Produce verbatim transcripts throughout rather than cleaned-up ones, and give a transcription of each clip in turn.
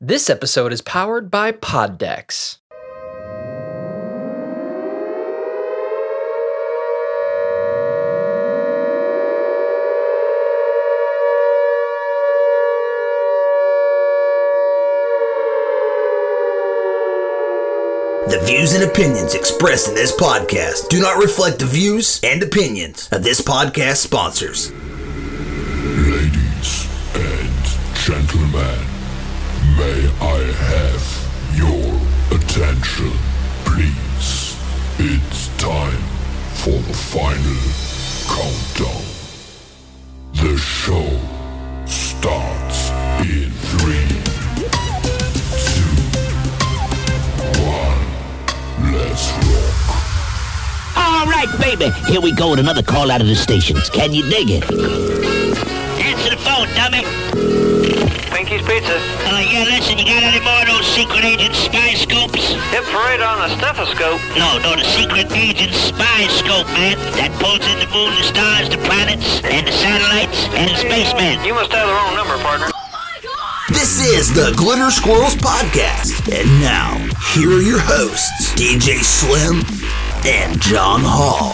This episode is powered by Poddex. The views and opinions expressed in this podcast do not reflect the views and opinions of this podcast sponsors. Ladies and gentlemen, may I have your attention, please? It's time for the final countdown. The show starts in three, two, one. Let's rock. All right, baby. Here we go with another call out of the stations. Can you dig it? Answer the phone, dummy. Pinky's Pizza. Uh, yeah, listen, you got any more of those secret agent spy scopes? Hit parade on the stethoscope. No, no, the secret agent spy scope, man. That pulls in the moon, the stars, the planets, and the satellites, and the spacemen. You must have the wrong number, partner. This is the Glitter Squirrels Podcast. And now, here are your hosts, D J Slim and John Hall.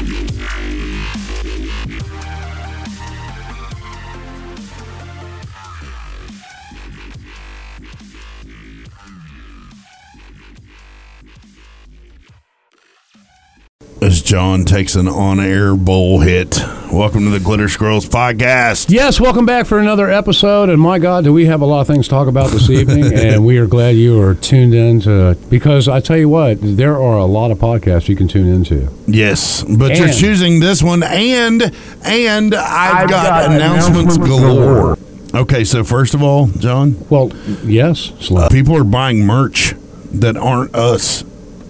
As John takes an on-air bowl hit. Welcome to the Glitter Squirrels Podcast. Yes, welcome back for another episode. And my God, do we have a lot of things to talk about this evening. And we are glad you are tuned in to, because I tell you what, there are a lot of podcasts you can tune into. Yes, but And- you're choosing this one, and and I've, I've got, got announcements, announcements galore. Okay, so first of all, John, Well, yes, Slim. people are buying merch that aren't us.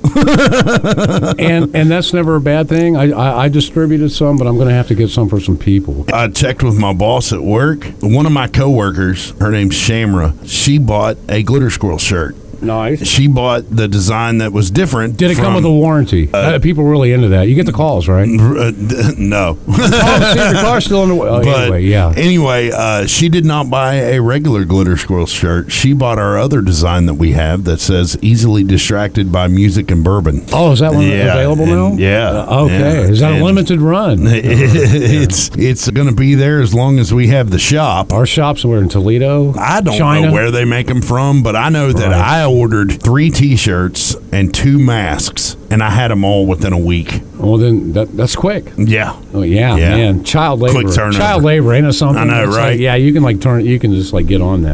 and and that's never a bad thing. I, I, I distributed some, but I'm going to have to get some for some people. I checked with my boss at work. One of my coworkers, her name's Shamra, she bought a Glitter Squirrel shirt. Nice. She bought the design that was different. Did it come from- with a warranty? Uh, people are really into that. You get the calls, right? Uh, d- no. Oh, see, your car's still in the way. Oh, But anyway, yeah. Anyway, uh, she did not buy a regular Glitter Squirrel shirt. She bought our other design that we have that says "Easily Distracted by Music and Bourbon." Oh, is that one Yeah, available and- now? yeah, Uh, okay. yeah. Is that And- a limited run? it's it's going to be there as long as we have the shop. Our shops were in Toledo. I don't China. know where they make them from, but I know that Right. I ordered three T-shirts and two masks, and I had them all within a week. Well, then that, that's quick. Yeah. Oh yeah, Yeah. man. Child labor. Quick turnover. Child labor ain't it something? I know, It's right? like, yeah, you can like turn. You can just like get on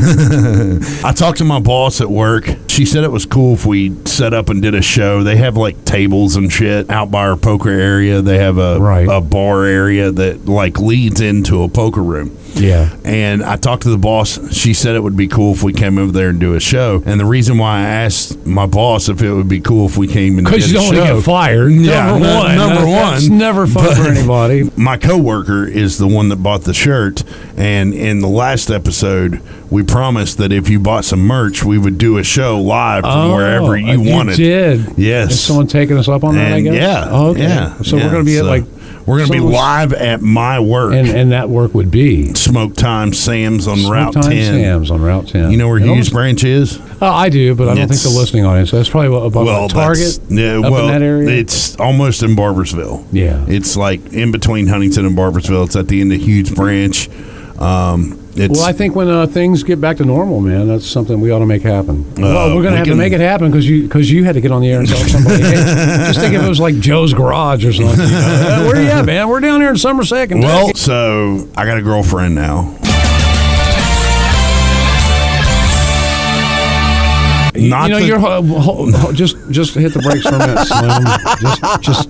that. I talked to my boss at work. She said it was cool if we set up and did a show. They have like tables and shit out by our poker area. They have a Right. a bar area that like leads into a poker room. Yeah. And I talked to the boss. She said it would be cool if we came over there and do a show. And the reason why I asked my boss if it would be cool if we came and did a Because you don't show. want to get fired. Yeah, number no- one. number That- one. That's never fun for But- anybody. My coworker is the one that bought the shirt, and in the last episode, we promised that if you bought some merch, we would do a show live from wherever you uh, wanted. You did. Yes. Is someone taking us up on that? I And guess. yeah, Oh, okay. yeah, So yeah. we're going to be at So like. we're going to be someone's- live at my work, And and that work would be Smoke Time Sam's on Route Smoke Time ten. Sam's on Route ten. You know where It Hughes almost- Branch is? Oh, I do, but I don't It's- think the listening audience. That's probably what, about well, Target. that's- yeah, up well, in that area. it's almost in Barbersville. Yeah. It's like in between Huntington and Barbersville. It's at the end of Hughes Branch. Um, it's Well, I think when uh, things get back to normal, man, that's something we ought to make happen. well, we're going we to have can- to make it happen because you because you had to get on the air and tell somebody. Hey, just think if it was like Joe's Garage or something. You know? Where you at, man? We're down here in Somerset, Kentucky. well, so I got a girlfriend now. Not you know, the- you're ho- ho- ho- just just hit the brakes for a minute, Slim. Just just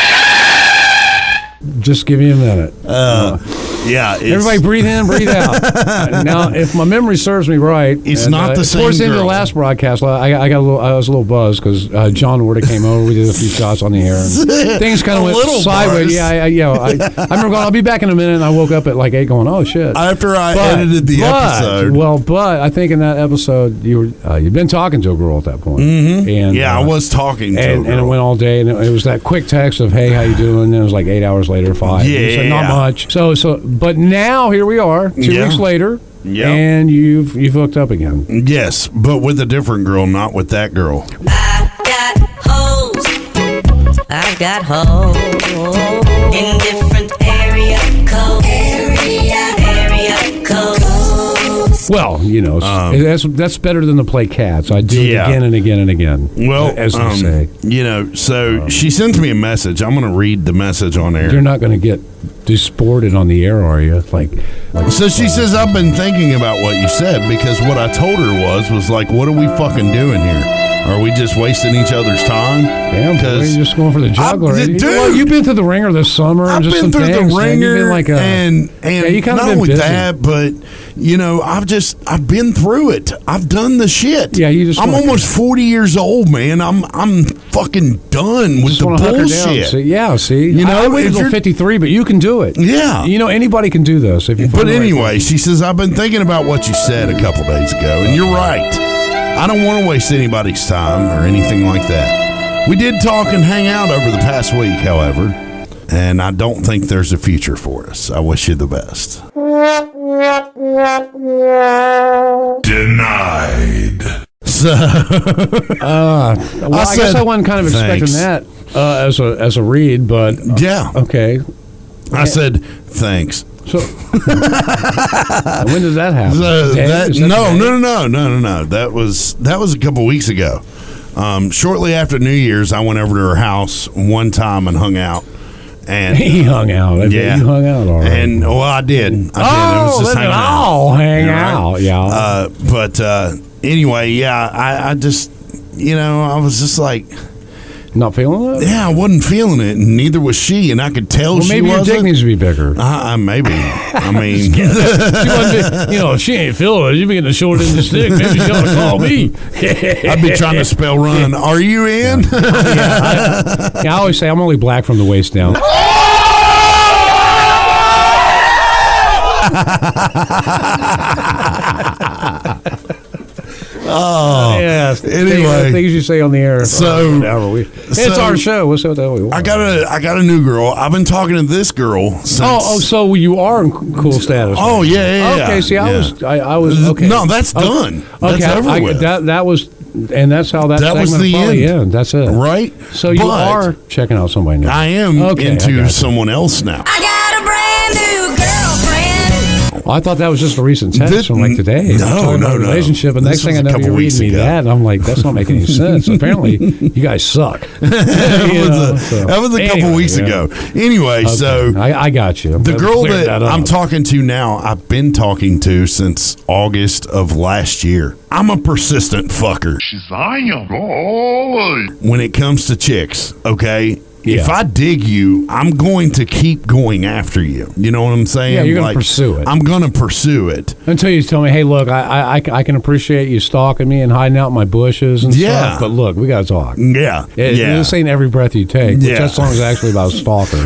just give me a minute. Uh, yeah, it's, Everybody breathe in, breathe out. Uh, now, if my memory serves me right, It's and, not uh, the same Towards the end of the girl. last broadcast, I, I got a little, I was a little buzzed because uh, John Warda came over. We did a few shots on the air, and things kind A of went little sideways. buzzed. Yeah, I, I, yeah. I, I remember going. I'll be back in a minute, and I woke up at like eight, going, "Oh shit!" After I But- edited the but- episode. Well, but I think in that episode, you were uh, you'd been talking to a girl at that point, mm-hmm. and yeah, uh, I was talking to and, her. and it went all day, and it, it was that quick text of "Hey, how you doing?" And it was like eight hours later, five. And you said, not Yeah. much. So, so, but now here we are, two Yeah. weeks later. Yep. and you've you've hooked up again. Yes, but with a different girl, not with that girl. I got hoes. I got hoes in different area codes. Area, area codes. Well, you know, Um, that's that's better than to play cats. I do Yeah. it again and again and again. Well, as they um, say, you know, so she sends me a message. I'm going to read the message on air. you're not going to get disported on the air, are you? Like, like So she says, I've been thinking about what you said because what I told her was, was like, what are we fucking doing here? Are we just wasting each other's time? damn, boy, you're just going for the juggler. I- You know dude, what? You've been through the ringer this summer. and I've just been some through things, the man. You've ringer, been like a, and and yeah, you kind of not been only busy. that, but you know, I've just I've been through it. I've done the shit. Yeah, you just I'm wanna- almost forty years old, man. I'm I'm fucking done with just the want to hunker down. bullshit. See, yeah, see, You I- I know, waited if until you're- fifty-three, but you can do it. Yeah. you know, anybody can do this if you. But find the right anyway, person. she says, I've been thinking about what you said a couple days ago, and you're right. I don't want to waste anybody's time or anything like that. We did talk and hang out over the past week, however, and I don't think there's a future for us. I wish you the best. Denied. So, Uh, well, I, I guess said, I wasn't kind of expecting thanks. that uh, as a as a read, but uh, yeah, okay. I said, thanks. So when did that happen? So Today? that, Is that no, today? no, no, no, no, no, no. That was that was a couple weeks ago. Um, shortly after New Year's, I went over to her house one time and hung out. And He hung out. I bet yeah, you hung out all right. And well, I did. I did. It was Oh, just let hanging it out. all hang You know, right? out, yeah. Uh, but uh, anyway, yeah, I, I just, you know, I was just like, Not feeling it? yeah, I wasn't feeling it, and neither was she, and I could tell Well, she maybe your wasn't. dick needs to be bigger. uh, uh, maybe. I mean, She wasn't, you know, if she ain't feeling it, you be getting the short end of the stick. Maybe she ought to call me. I'd be trying to spell run. Are you in? yeah, I, yeah, I always say I'm only black from the waist down. Oh, yeah. anyway. things you say on the air. So- or whatever. We, it's so- our show. What's that? We want. I got a I got a new girl. I've been talking to this girl since. Oh, oh, so you are in cool status. Oh, yeah, yeah, yeah. Okay, see, I Yeah. was, I, I was, okay. No, that's Oh, done. That's Okay, over I, with. That that was, and that's how that, That was segment the probably end. ends. That's it. Right? So you But are checking out somebody now. I am Okay, I into got you. someone else now. I got a brand new girlfriend. Well, I thought that was just a recent text This- from like today. no, Talking about no, no. relationship, and This next thing was I a know, couple you're weeks reading me ago. that, and I'm like, that's not making any sense. Apparently, you guys suck. that, You was know, a, so- that was a couple Anyway, weeks yeah. ago. Anyway, Okay, so I, I got you. the I've girl cleared that, that up. I'm talking to now, I've been talking to since August of last year. I'm a persistent fucker when it comes to chicks, okay? Yeah. If I dig you, I'm going to keep going after you. You know what I'm saying? Yeah, you're gonna pursue it. I'm going to pursue it. Until you tell me, hey, look, I, I, I can- I can appreciate you stalking me and hiding out in my bushes and Yeah. stuff, but look, we got to talk. Yeah. It, yeah. This ain't every breath you take, which Yeah. that song is actually about a stalker.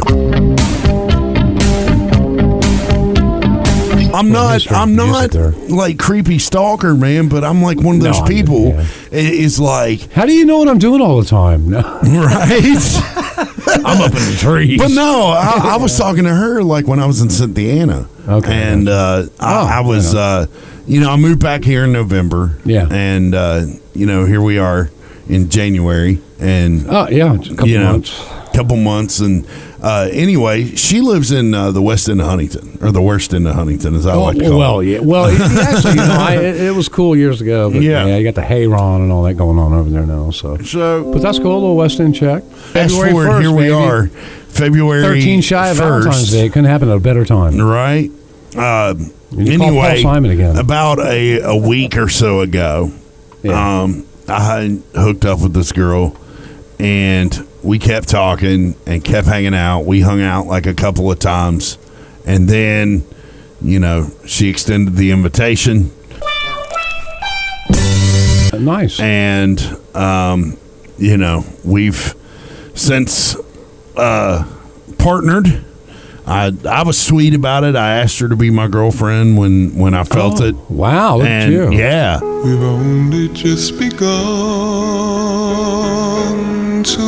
I'm Well, not. Mister I'm not Music there. like creepy stalker, man. But I'm like one of No, those I get it, people. yeah. i- Is like How do you know what I'm doing all the time? No. right. I'm up in the trees. But no, I, I was talking to her like when I was in Cynthiana. Okay. And uh, Oh, I, I was, I know. uh, you know, I moved back here in November. Yeah. And uh, you know, here we are in January, and Oh, yeah, just a couple you know, months. couple months, and uh, anyway, she lives in uh, the west end of Huntington, or the worst end of Huntington, as I Oh, like to call well, it. yeah. Well, it, actually, you know, I, it, it was cool years ago. But Yeah. yeah. you got the Hayron and all that going on over there now. So, So, but that's cool. A little West End check. fast February forward, first, here we baby. are, February Thirteen shy of Valentine's first. Day. Couldn't happen at a better time. Right. Uh, You call Paul anyway, Simon again. about a, a week or so ago, Yeah. um, I had hooked up with this girl, and we kept talking and kept hanging out. We hung out like a couple of times, and then, you know, she extended the invitation, Nice. and um, you know, we've since uh, partnered. I I was sweet about it. I asked her to be my girlfriend when when I felt Oh, it. Wow, look And at you. yeah, We've only just begun to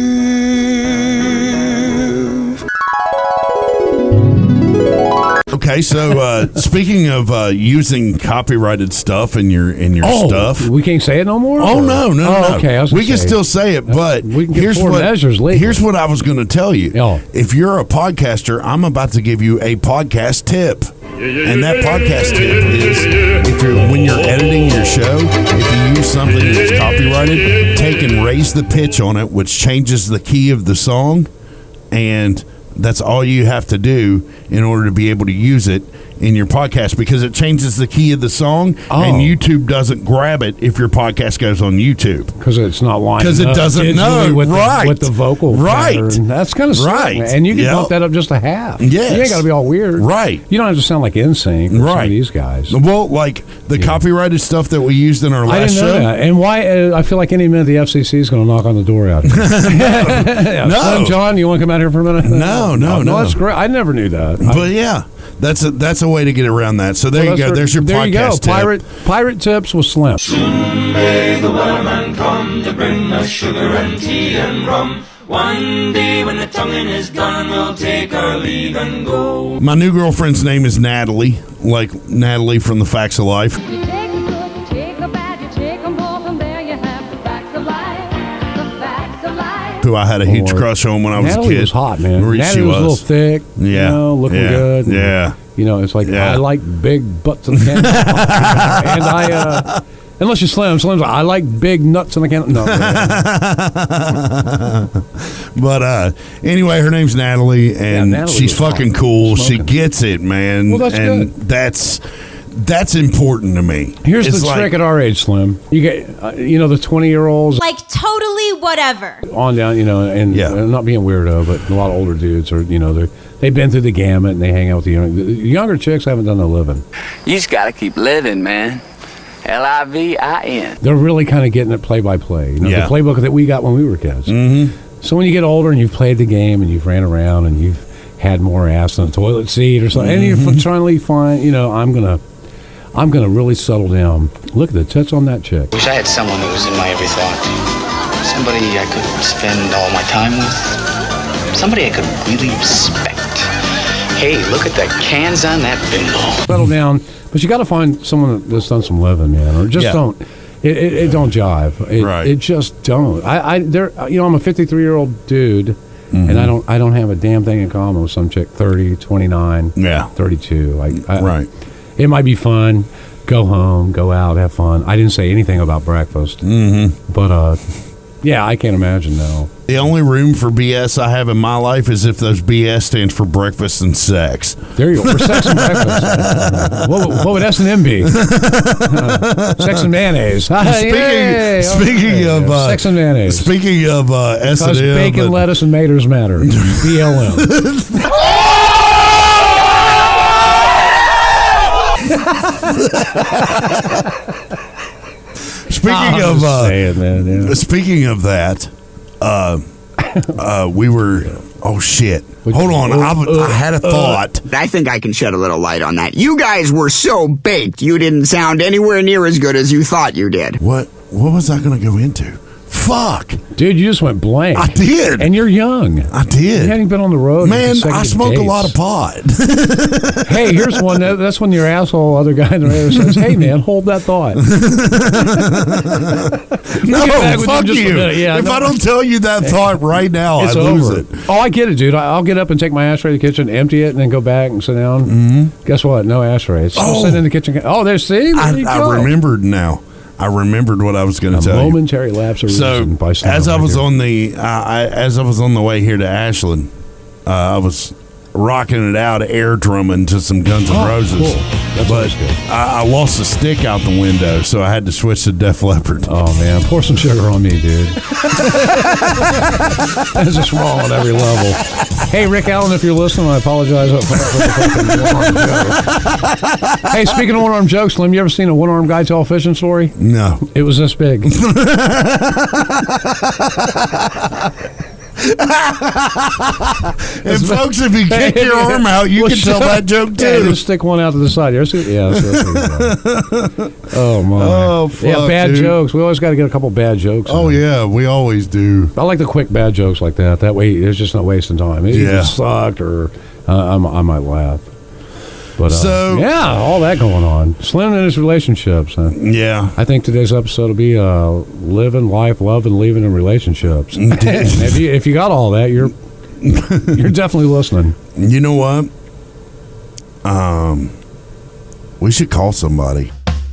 live. okay. Okay, so uh, speaking of uh, using copyrighted stuff in your in your Oh, stuff, we can't say it no more? Oh or- no, no, oh, no. Okay, I was we gonna can say, still say it, but we can get here's four what measures legally. here's what I was going to tell you. Oh. If you're a podcaster, I'm about to give you a podcast tip, and that podcast tip is if you're when you're editing your show, if you use something that's copyrighted, take and raise the pitch on it, which changes the key of the song, and that's all you have to do in order to be able to use it in your podcast, because it changes the key of the song, Oh. and YouTube doesn't grab it if your podcast goes on YouTube. Because it's not lining Because it up doesn't digitally know, with right. the, with the vocal Right. pattern. That's kind of Right. right. And you can Yep. bump that up just a half. Yes. You ain't got to be all weird. Right. You don't have to sound like N Sync or some Right. of these guys. Well, like the copyrighted stuff that we used in our I last didn't know show. that. And why? Uh, I feel like any minute the F C C is going to knock on the door out here. yeah, No. Slim John, you want to come out here for a minute? No, no, no. that's great. I never knew that. I- But yeah, that's a that's a way to get around that. So there Well, you that's go. for- There's your there podcast you go. tip. Pirate pirate tips with Slim. May the wellerman come to bring us sugar and tea and rum. One day when the tonguing is done, we'll take our leave and go. My new girlfriend's name is Natalie, like Natalie from the Facts of Life. You take a good, you take a bad, you take them both, and there you have the facts of life. The facts of life. Who I had a huge Boy. crush on when I was Natalie a kid. was hot, man. Re- Natalie she was, a little thick, Yeah. you know, looking Yeah. good. and, Yeah. You know, it's like, Yeah. I like big butts in the can. and I, uh, unless you're Slim, Slim's like, I like big nuts in the can. No. But uh, anyway, her name's Natalie, and Natalie she's was hot. fucking cool. She Smoking. gets it, man. Well, that's and good. that's that's important to me. Here's It's the like- trick at our age, Slim. You get, uh, you know, the twenty-year-olds Like totally whatever. on down, you know, and Yeah. uh, not being weirdo, but a lot of older dudes are, you know, they're, they've been through the gamut and they hang out with the young, the younger chicks haven't done the living. You just gotta keep living, man. L I V I N. They're really kind of getting it play by play. You know, Yeah. the playbook that we got when we were kids. Mhm. So when you get older and you've played the game and you've ran around and you've had more ass than a toilet seat or something, and you're Mm-hmm. trying to find, you know, I'm gonna, I'm gonna really settle down. Look at the tits on that chick. Wish I had someone that was in my every thought. Somebody I could spend all my time with. Somebody I could really respect. Hey, look at the cans on that bimbo. Settle down, but you got to find someone that's done some living, man, or just Yeah. don't. It, it, it don't jive. It, Right. it just don't. I, I, there, you know, I'm a fifty-three year old dude, and I don't, I don't have a damn thing in common with some chick thirty, twenty-nine, Yeah. thirty-two. Like, I, Right. It might be fun. Go home, go out, have fun. I didn't say anything about breakfast, Mm-hmm. but uh, yeah, I can't imagine now. The only room for B S I have in my life is if those B S stands for breakfast and sex. There you go. For sex and breakfast. what, what would S and M be? Sex and mayonnaise. Speaking, Yay! speaking Okay. of uh, sex and mayonnaise. Speaking of uh, S and Because M, bacon, and- lettuce, and maters matter. B L M. Speaking I'm of just uh, saying, man, yeah. speaking of that, uh, uh, we were. Oh shit! What'd Hold you- on, uh, I, w- I uh, had a thought. I think I can shed a little light on that. You guys were so baked, you didn't sound anywhere near as good as you thought you did. What? What was I going to go into? Fuck! Dude, you just went blank. I did. And you're young. I did. You hadn't been on the road. Man, in I consecutive smoke a days. lot of pot. Hey, here's one. That, that's when your asshole other guy in the radio says, "Hey, man, hold that thought." No, get back with fuck you in just a you. minute. Yeah, if no. I don't tell you that thought right now, It's I lose over. it. Oh, I get it, dude. I- I'll get up and take my ashtray to the kitchen, empty it, and then go back and sit down. Mm-hmm. Guess what? No ashtray. It's still Oh. sitting in the kitchen. Oh, there's see. There I, you I go. remembered now. I remembered what I was going A to tell you. momentary lapse of So reason by Slim as I right was here. on the uh, I, as I was on the way here to Ashland, uh, I was rocking it out, air drumming to some Guns N' Oh, Roses. cool. That's but always good. I, I lost the stick out the window, so I had to switch to Def Leppard. Oh man, pour some sugar on me, dude. That's just wrong on every level. Hey, Rick Allen, if you're listening, I apologize up front for the fucking one-armed joke. Hey, speaking of one-armed jokes, Slim, you ever seen a one-armed guy tell a fishing story? No. It was this big. And folks, if you kick your arm out, you Well, can tell shut- that joke Yeah, too. just stick one out to the side. You ever see- Yeah. That's, that's oh my. Oh, Yeah, fuck, bad dude. jokes. We always got to get a couple bad jokes. Oh in. yeah, we always do. I like the quick bad jokes like that. That way, there's just no wasting time. It Yeah. either sucked or uh, I'm, I might laugh. But uh, So- yeah, all that going on. Slim and his relationships. Huh? Yeah. I think today's episode will be uh, living life, loving, leaving, and relationships. if you if you got all that, you're you're definitely listening. You know what? Um, we should call somebody.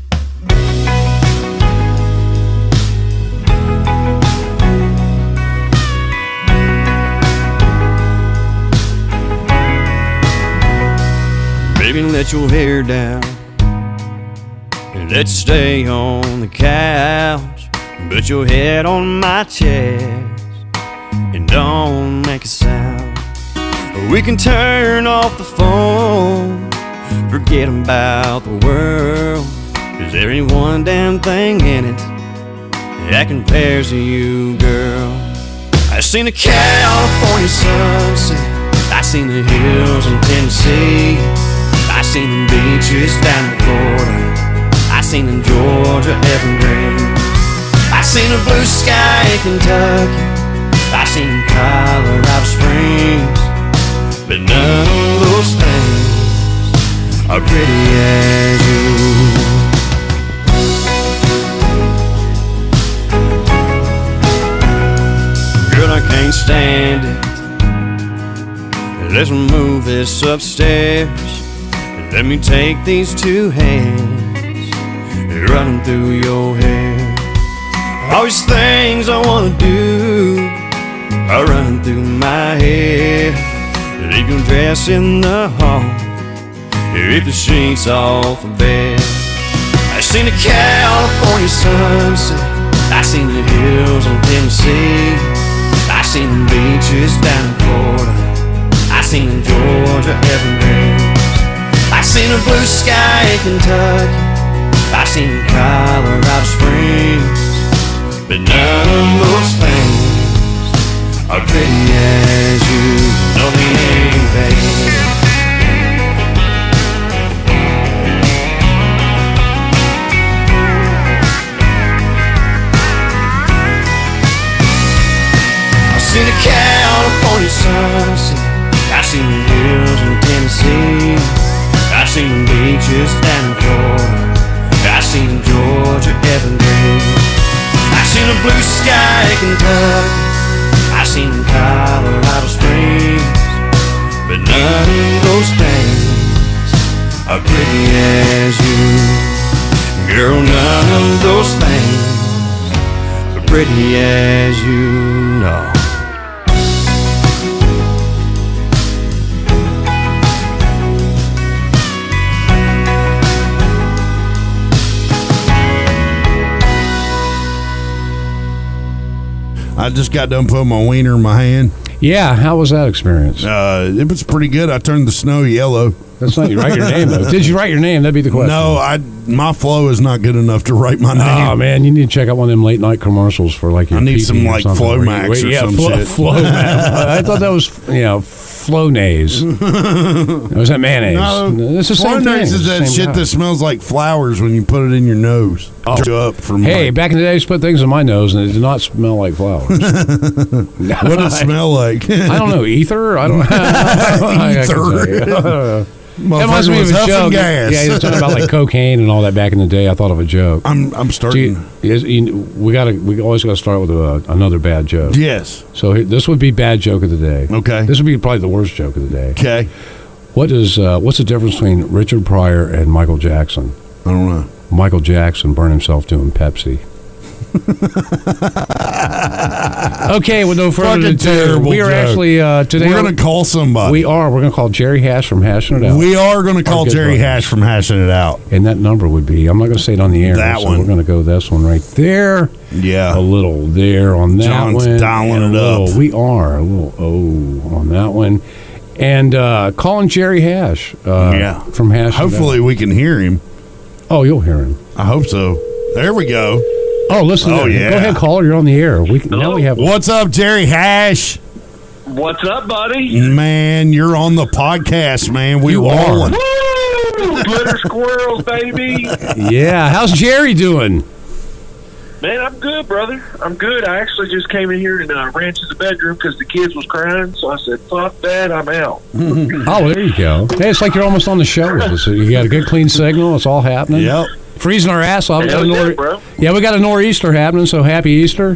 Baby, let your hair down and let's stay on the couch. Put your head on my chest and don't make a sound. We can turn off the phone, forget about the world. 'Cause there ain't one damn thing in it that compares to you, girl. I seen a California sunset, I seen the hills in Tennessee, I seen the beaches down in Florida, I seen in Georgia evergreen, I seen a blue sky in Kentucky, I seen in Colorado Springs. But none of those things are pretty as you. Girl, I can't stand it. Let's move this upstairs. Let me take these two hands, run them through your hair. All these things I wanna do are running through my head. Leave your dress in the hall, rip the sheets off the bed. I seen a California sunset, I seen the hills in Tennessee, I seen the beaches down in Florida, I seen in Georgia evergreen, I seen a blue sky in Kentucky, I seen in Colorado Springs. But none of those things are pretty as you. No, they ain't, baby. I seen a California sunset, I seen the hills in Tennessee, I seen the beaches down in Florida, I seen Georgia evergreen, I seen a blue sky in Kentucky, I seen in Colorado Springs. But none of those things are pretty as you. Girl, none of those things are pretty as you know. I just got done putting my wiener in my hand. Yeah, how was that experience? Uh, it was pretty good. I turned the snow yellow. That's not you write your name though. Did you write your name? That'd be the question. No, I my flow is not good enough to write my name. Oh man, you need to check out one of them late night commercials for like your I need pee-pee some or like something. Flow Where you- Max wait, or yeah, some Flo, shit. Flow Max. I thought that was you know Flonase. Or was that mayonnaise? No, It's the same thing. Flonase It's is the that same shit guy. that smells like flowers when you put it in your nose. Oh. Up from Hey, like, back in the day, I used to put things in my nose, and it did not smell like flowers. what did it smell like? I don't know, ether. I don't. I, I Ether. That must be was a huffing joke. gas. Yeah, he was talking about like cocaine and all that back in the day. I thought of a joke. I'm I'm Do starting. you, is, you, we got to. We always got to start with a, another bad joke. Yes. So here, this would be bad joke of the day. Okay. This would be probably the worst joke of the day. Okay. What is uh, what's the difference between Richard Pryor and Michael Jackson? I don't know. Michael Jackson burned himself doing Pepsi. Okay, with no further Fucking ado, terrible we are joke. actually uh, today. We're gonna call somebody. We are. We're gonna call Jerry Hash from Hashing It Out. We are going to Our call good Jerry brothers. Hash from Hashing It Out. And that number would be, I'm not going to say it on the air. That so one. We're going to go this one right there. Yeah. A little there on that John's one. dialing and it a little- up. We are. A little O on that one. And uh, calling Jerry Hash. Uh, Yeah. From Hash. Hopefully we can hear him. Oh, you'll hear him. I hope so. There we go. Oh, listen. Oh, there. yeah. Go ahead, caller. You're on the air. We can, now we have. What's up, Jerry Hash? What's up, buddy? Man, you're on the podcast, man. We You are. rolling. Woo! Glitter squirrels, baby. Yeah. How's Jerry doing? Man, I'm good, brother. I'm good. I actually just came in here and uh, ran to the bedroom because the kids was crying. So I said, fuck that, I'm out. Oh, there you go. Hey, it's like you're almost on the show with us. You got a good, clean signal. It's all happening. Yep. Freezing our ass off. We got a Hell yeah, nor- bro. yeah, we got a nor'easter happening, so happy Easter.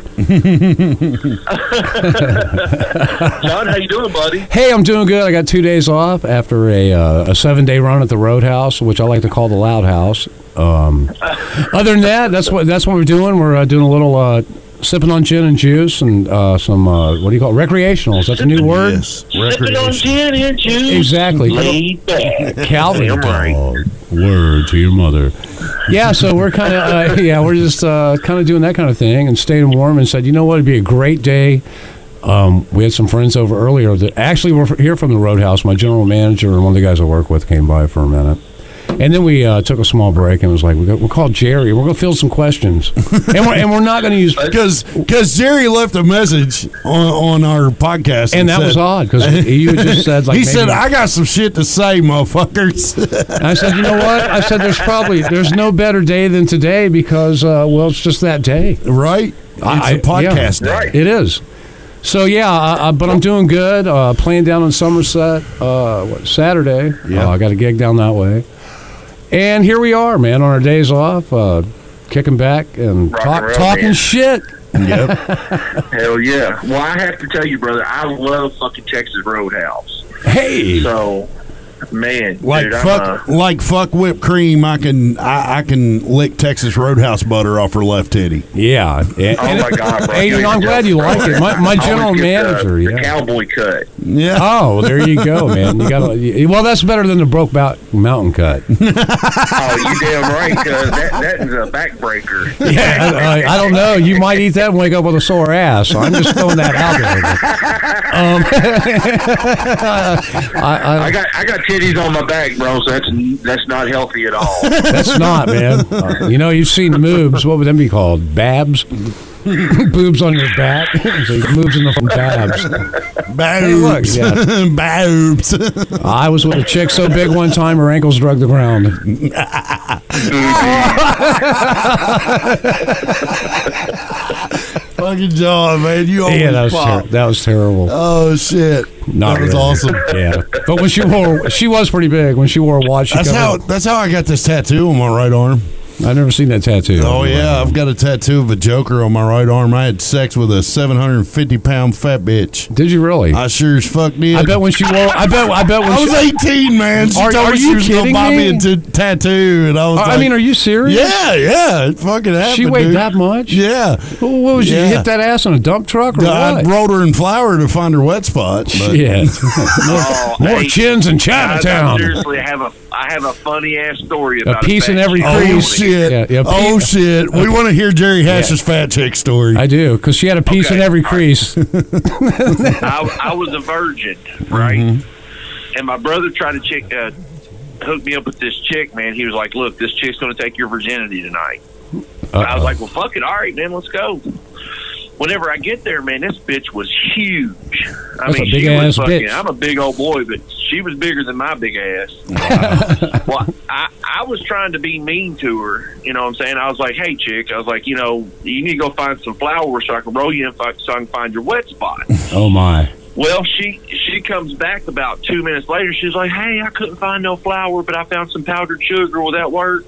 John, how you doing, buddy? Hey, I'm doing good. I got two days off after a uh, a seven day run at the Roadhouse, which I like to call the Loud House. Um, other than that, that's what that's what we're doing. We're uh, doing a little uh, sipping on gin and juice and uh, some uh, what do you call it? Recreational? Is that the new word? Yes. Sipping on gin and juice. Exactly. Laid back. Calvin Damn right. dog. Word to your mother. Yeah, so we're kind of uh, yeah, we're just uh, kind of doing that kind of thing and staying warm. And said, you know what, it'd be a great day. Um, we had some friends over earlier that actually were here from the Roadhouse. My general manager and one of the guys I work with came by for a minute. And then we uh, took a small break and was like, we got, we'll call Jerry. We're going to field some questions. and, we're, and we're not going to use... Because because Jerry left a message on, on our podcast. And, and that said, was odd because you just said... like He maybe, said, I got some shit to say, motherfuckers. I said, you know what? I said, there's probably... There's no better day than today because, uh, well, it's just that day. Right? It's I, a podcast yeah, day. Right. It is. So, yeah, uh, but I'm doing good. Uh, playing down in Somerset uh, what, Saturday. Yeah. Uh, I got a gig down that way. And here we are, man, on our days off, uh, kicking back and Rock talk, and roll, talking man. shit. Yep. Hell yeah. Well, I have to tell you, brother, I love fucking Texas Roadhouse. Hey. So, man, Like dude, fuck, I'm, uh, like fuck whipped cream. I can, I, I can lick Texas Roadhouse butter off her left titty. Yeah. And, oh my God, bro. Hey, you know, I'm glad you like it. My, my I general always get manager, the, yeah. the cowboy cut. Yeah. Oh, well, there you go, man. You got well. That's better than the broke Mount- mountain cut. Oh, you damn right, because that, that is a backbreaker. Yeah, I, I don't know. You might eat that and wake up with a sore ass. So I'm just throwing that out there. Um, I, I, I got I got titties on my back, bro. So that's that's not healthy at all. That's not, man. Uh, you know, you've seen moobs. What would them be called? Babs? Boobs on your back? So moves in the from babs. Boobs. Hey, look, yeah. Boobs. I was with a chick so big one time her ankles drug the ground. Fucking John, man. You always Yeah, that was, pop. ter- that was terrible. Oh, shit. Not that was really. awesome. Yeah. But when she wore, she was pretty big. When she wore a watch, she That's how, covered- that's how I got this tattoo on my right arm. I've never seen that tattoo. Oh, yeah. I've got a tattoo of a Joker on my right arm. I had sex with a seven hundred fifty pound fat bitch. Did you really? I sure as fuck did. I bet when she wore, I bet, I bet when I was she, eighteen, man. She Are- told are me you she was going to kidding buy me me? a t- tattoo. And I was I like, mean, are you serious? Yeah, yeah. It fucking happened, She weighed dude. that much? Yeah. Well, what was you, Yeah. you hit that ass on a dump truck or I what? rolled her in flour to find her wet spot. But Shit. Oh, More hey, chins in guys, I Chinatown. seriously have a I have a funny ass story A about piece in fat every chick. Oh, crease. shit. Yeah, yeah, oh, piece- shit. We want to hear Jerry Hash's fat chick story. I do, because she had a piece Okay. in every crease. I, I was a virgin, right? Mm-hmm. And my brother tried to chick, uh, hook me up with this chick, man. He was like, look, this chick's going to take your virginity tonight. And I was like, well, fuck it. All right, man, let's go. Whenever I get there, man, this bitch was huge. I That's mean, a big she ass was fucking, bitch. I'm a big old boy, but she was bigger than my big ass. Well, I, I was trying to be mean to her. You know what I'm saying? I was like, hey, chick, I was like, you know, you need to go find some flour so I can roll you in so I can find your wet spot. Oh, my. Well, she she comes back about two minutes later. She's like, hey, I couldn't find no flour, but I found some powdered sugar. Will that work?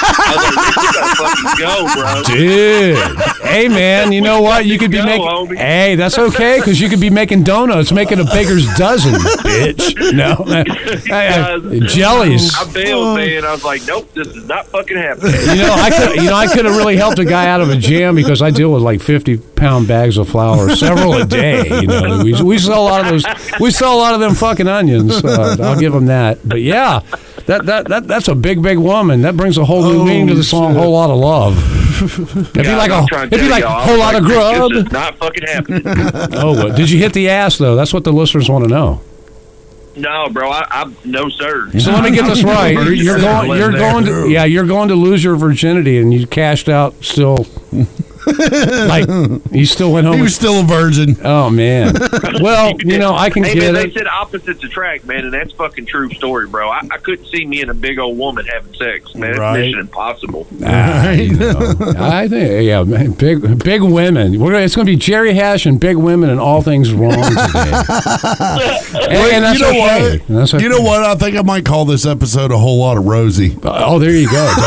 I was like, you gotta fucking go, bro. Dude. Hey, man, you know what? You could be Go, making... homie. Hey, that's okay, because you could be making donuts, making a baker's dozen, bitch. No. Hey, hey, jellies. I bailed, man. I was like, nope, this is not fucking happening. You know, I could, you know, I could have really helped a guy out of a jam because I deal with like fifty pound bags of flour, several a day. You know, we, we sell a lot of those. We sell a lot of them fucking onions. Uh, I'll give them that. But yeah, that that that that's a big, big woman. That brings a whole new Oh, meaning to the song. shit. Whole lot of love. It'd be God, like I'm a, trying to it'd be tell like a y'all, I whole was lot like, of grub. This is not fucking happening. Oh, well, did you hit the ass though? That's what the listeners want to know. No, bro, I, I no sir. So let me get this right. You're, you're going. You're going to. Yeah, you're going to lose your virginity, and you cashed out still. Like, he still went home. He with- was still a virgin. Oh, man. Well, you know, I can hey, get man, it. They said opposites attract, man, and that's fucking true story, bro. I, I couldn't see me and a big old woman having sex, man. It's Right. mission impossible. Ah, you know, I think, yeah, man, big big women. We're gonna, it's going to be Jerry Hash and big women and all things wrong today. and, and that's you know okay. what? That's okay. You know what? I think I might call this episode a whole lot of Rosie. Oh, there you go.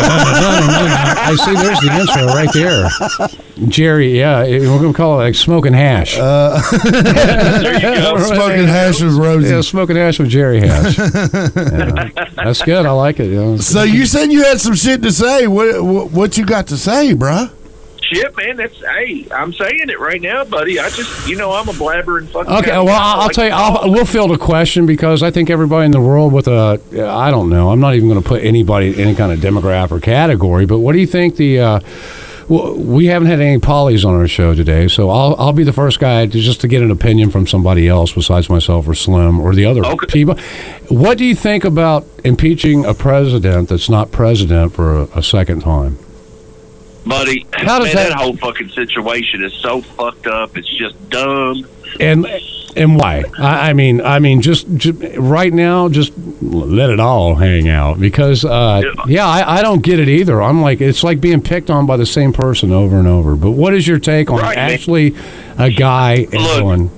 I see. There's the intro right there. Jerry, yeah, we're going to call it like smoking hash. Uh, There you go. Smoking hash with Rosie. Yeah, smoking hash with Jerry Hash. Yeah. That's good. I like it. You know. So you said you had some shit to say. What what, what you got to say, bruh? Shit, man, that's, hey, I'm saying it right now, buddy. I just, you know, I'm a blabbering fucking Okay, guy. well, I I'll, I'll like tell you, to I'll, talk. we'll field a question because I think everybody in the world with a, I don't know, I'm not even going to put anybody in any kind of demographic or category, but what do you think the, uh, well, we haven't had any polys on our show today, so I'll I'll be the first guy to just to get an opinion from somebody else besides myself or Slim or the other Okay. people. What do you think about impeaching a president that's not president for a, a second time? Buddy, How does man, that- that whole fucking situation is so fucked up. It's just dumb. And and why? I, I mean, I mean, just, just right now, just let it all hang out because, uh, yeah, I, I don't get it either. I'm like, it's like being picked on by the same person over and over. But what is your take on Right, man. actually a guy and Look. going?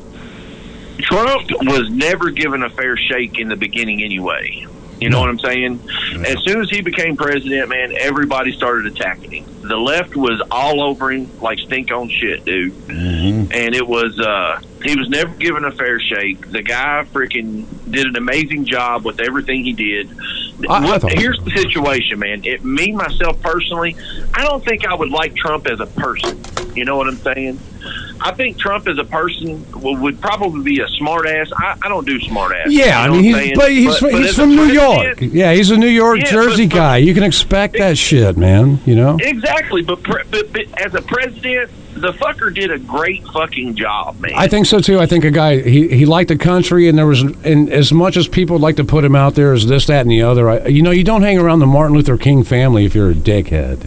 Trump was never given a fair shake in the beginning anyway. You know what I'm saying? As soon as he became president, man, everybody started attacking him. The left was all over him like stink on shit, dude. Mm-hmm. And it was, uh, he was never given a fair shake. The guy freaking did an amazing job with everything he did. I- I What- thought- here's the situation, man. It, me, myself, personally, I don't think I would like Trump as a person. You know what I'm saying? I think Trump as a person would, would probably be a smart ass. I, I don't do smart ass. Yeah, you know I mean, what I'm he's, saying? but he's, But- but he's as from a New president- York. Yeah, he's a New York, Yeah, Jersey but- but- guy. You can expect that shit, man, you know? Exactly, but, pre- but, but as a president, the fucker did a great fucking job, man. I think so too. I think a guy he, he liked the country, and there was, and as much as people would like to put him out there as this, that, and the other, I, you know, you don't hang around the Martin Luther King family if you're a dickhead.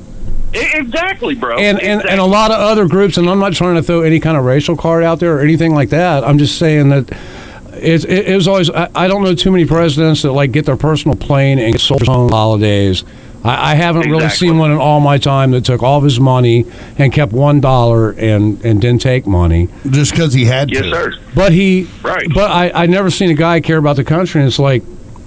E- exactly, bro. And, and exactly. and a lot of other groups, and I'm not trying to throw any kind of racial card out there or anything like that. I'm just saying that it, it, it was always. I, I don't know too many presidents that like get their personal plane and get sold home holidays. I, I haven't really Exactly. seen one in all my time that took all of his money and kept one dollar and and didn't take money. Just because he had yes, to. sir. But he, Right. But I I never seen a guy care about the country. And it's like,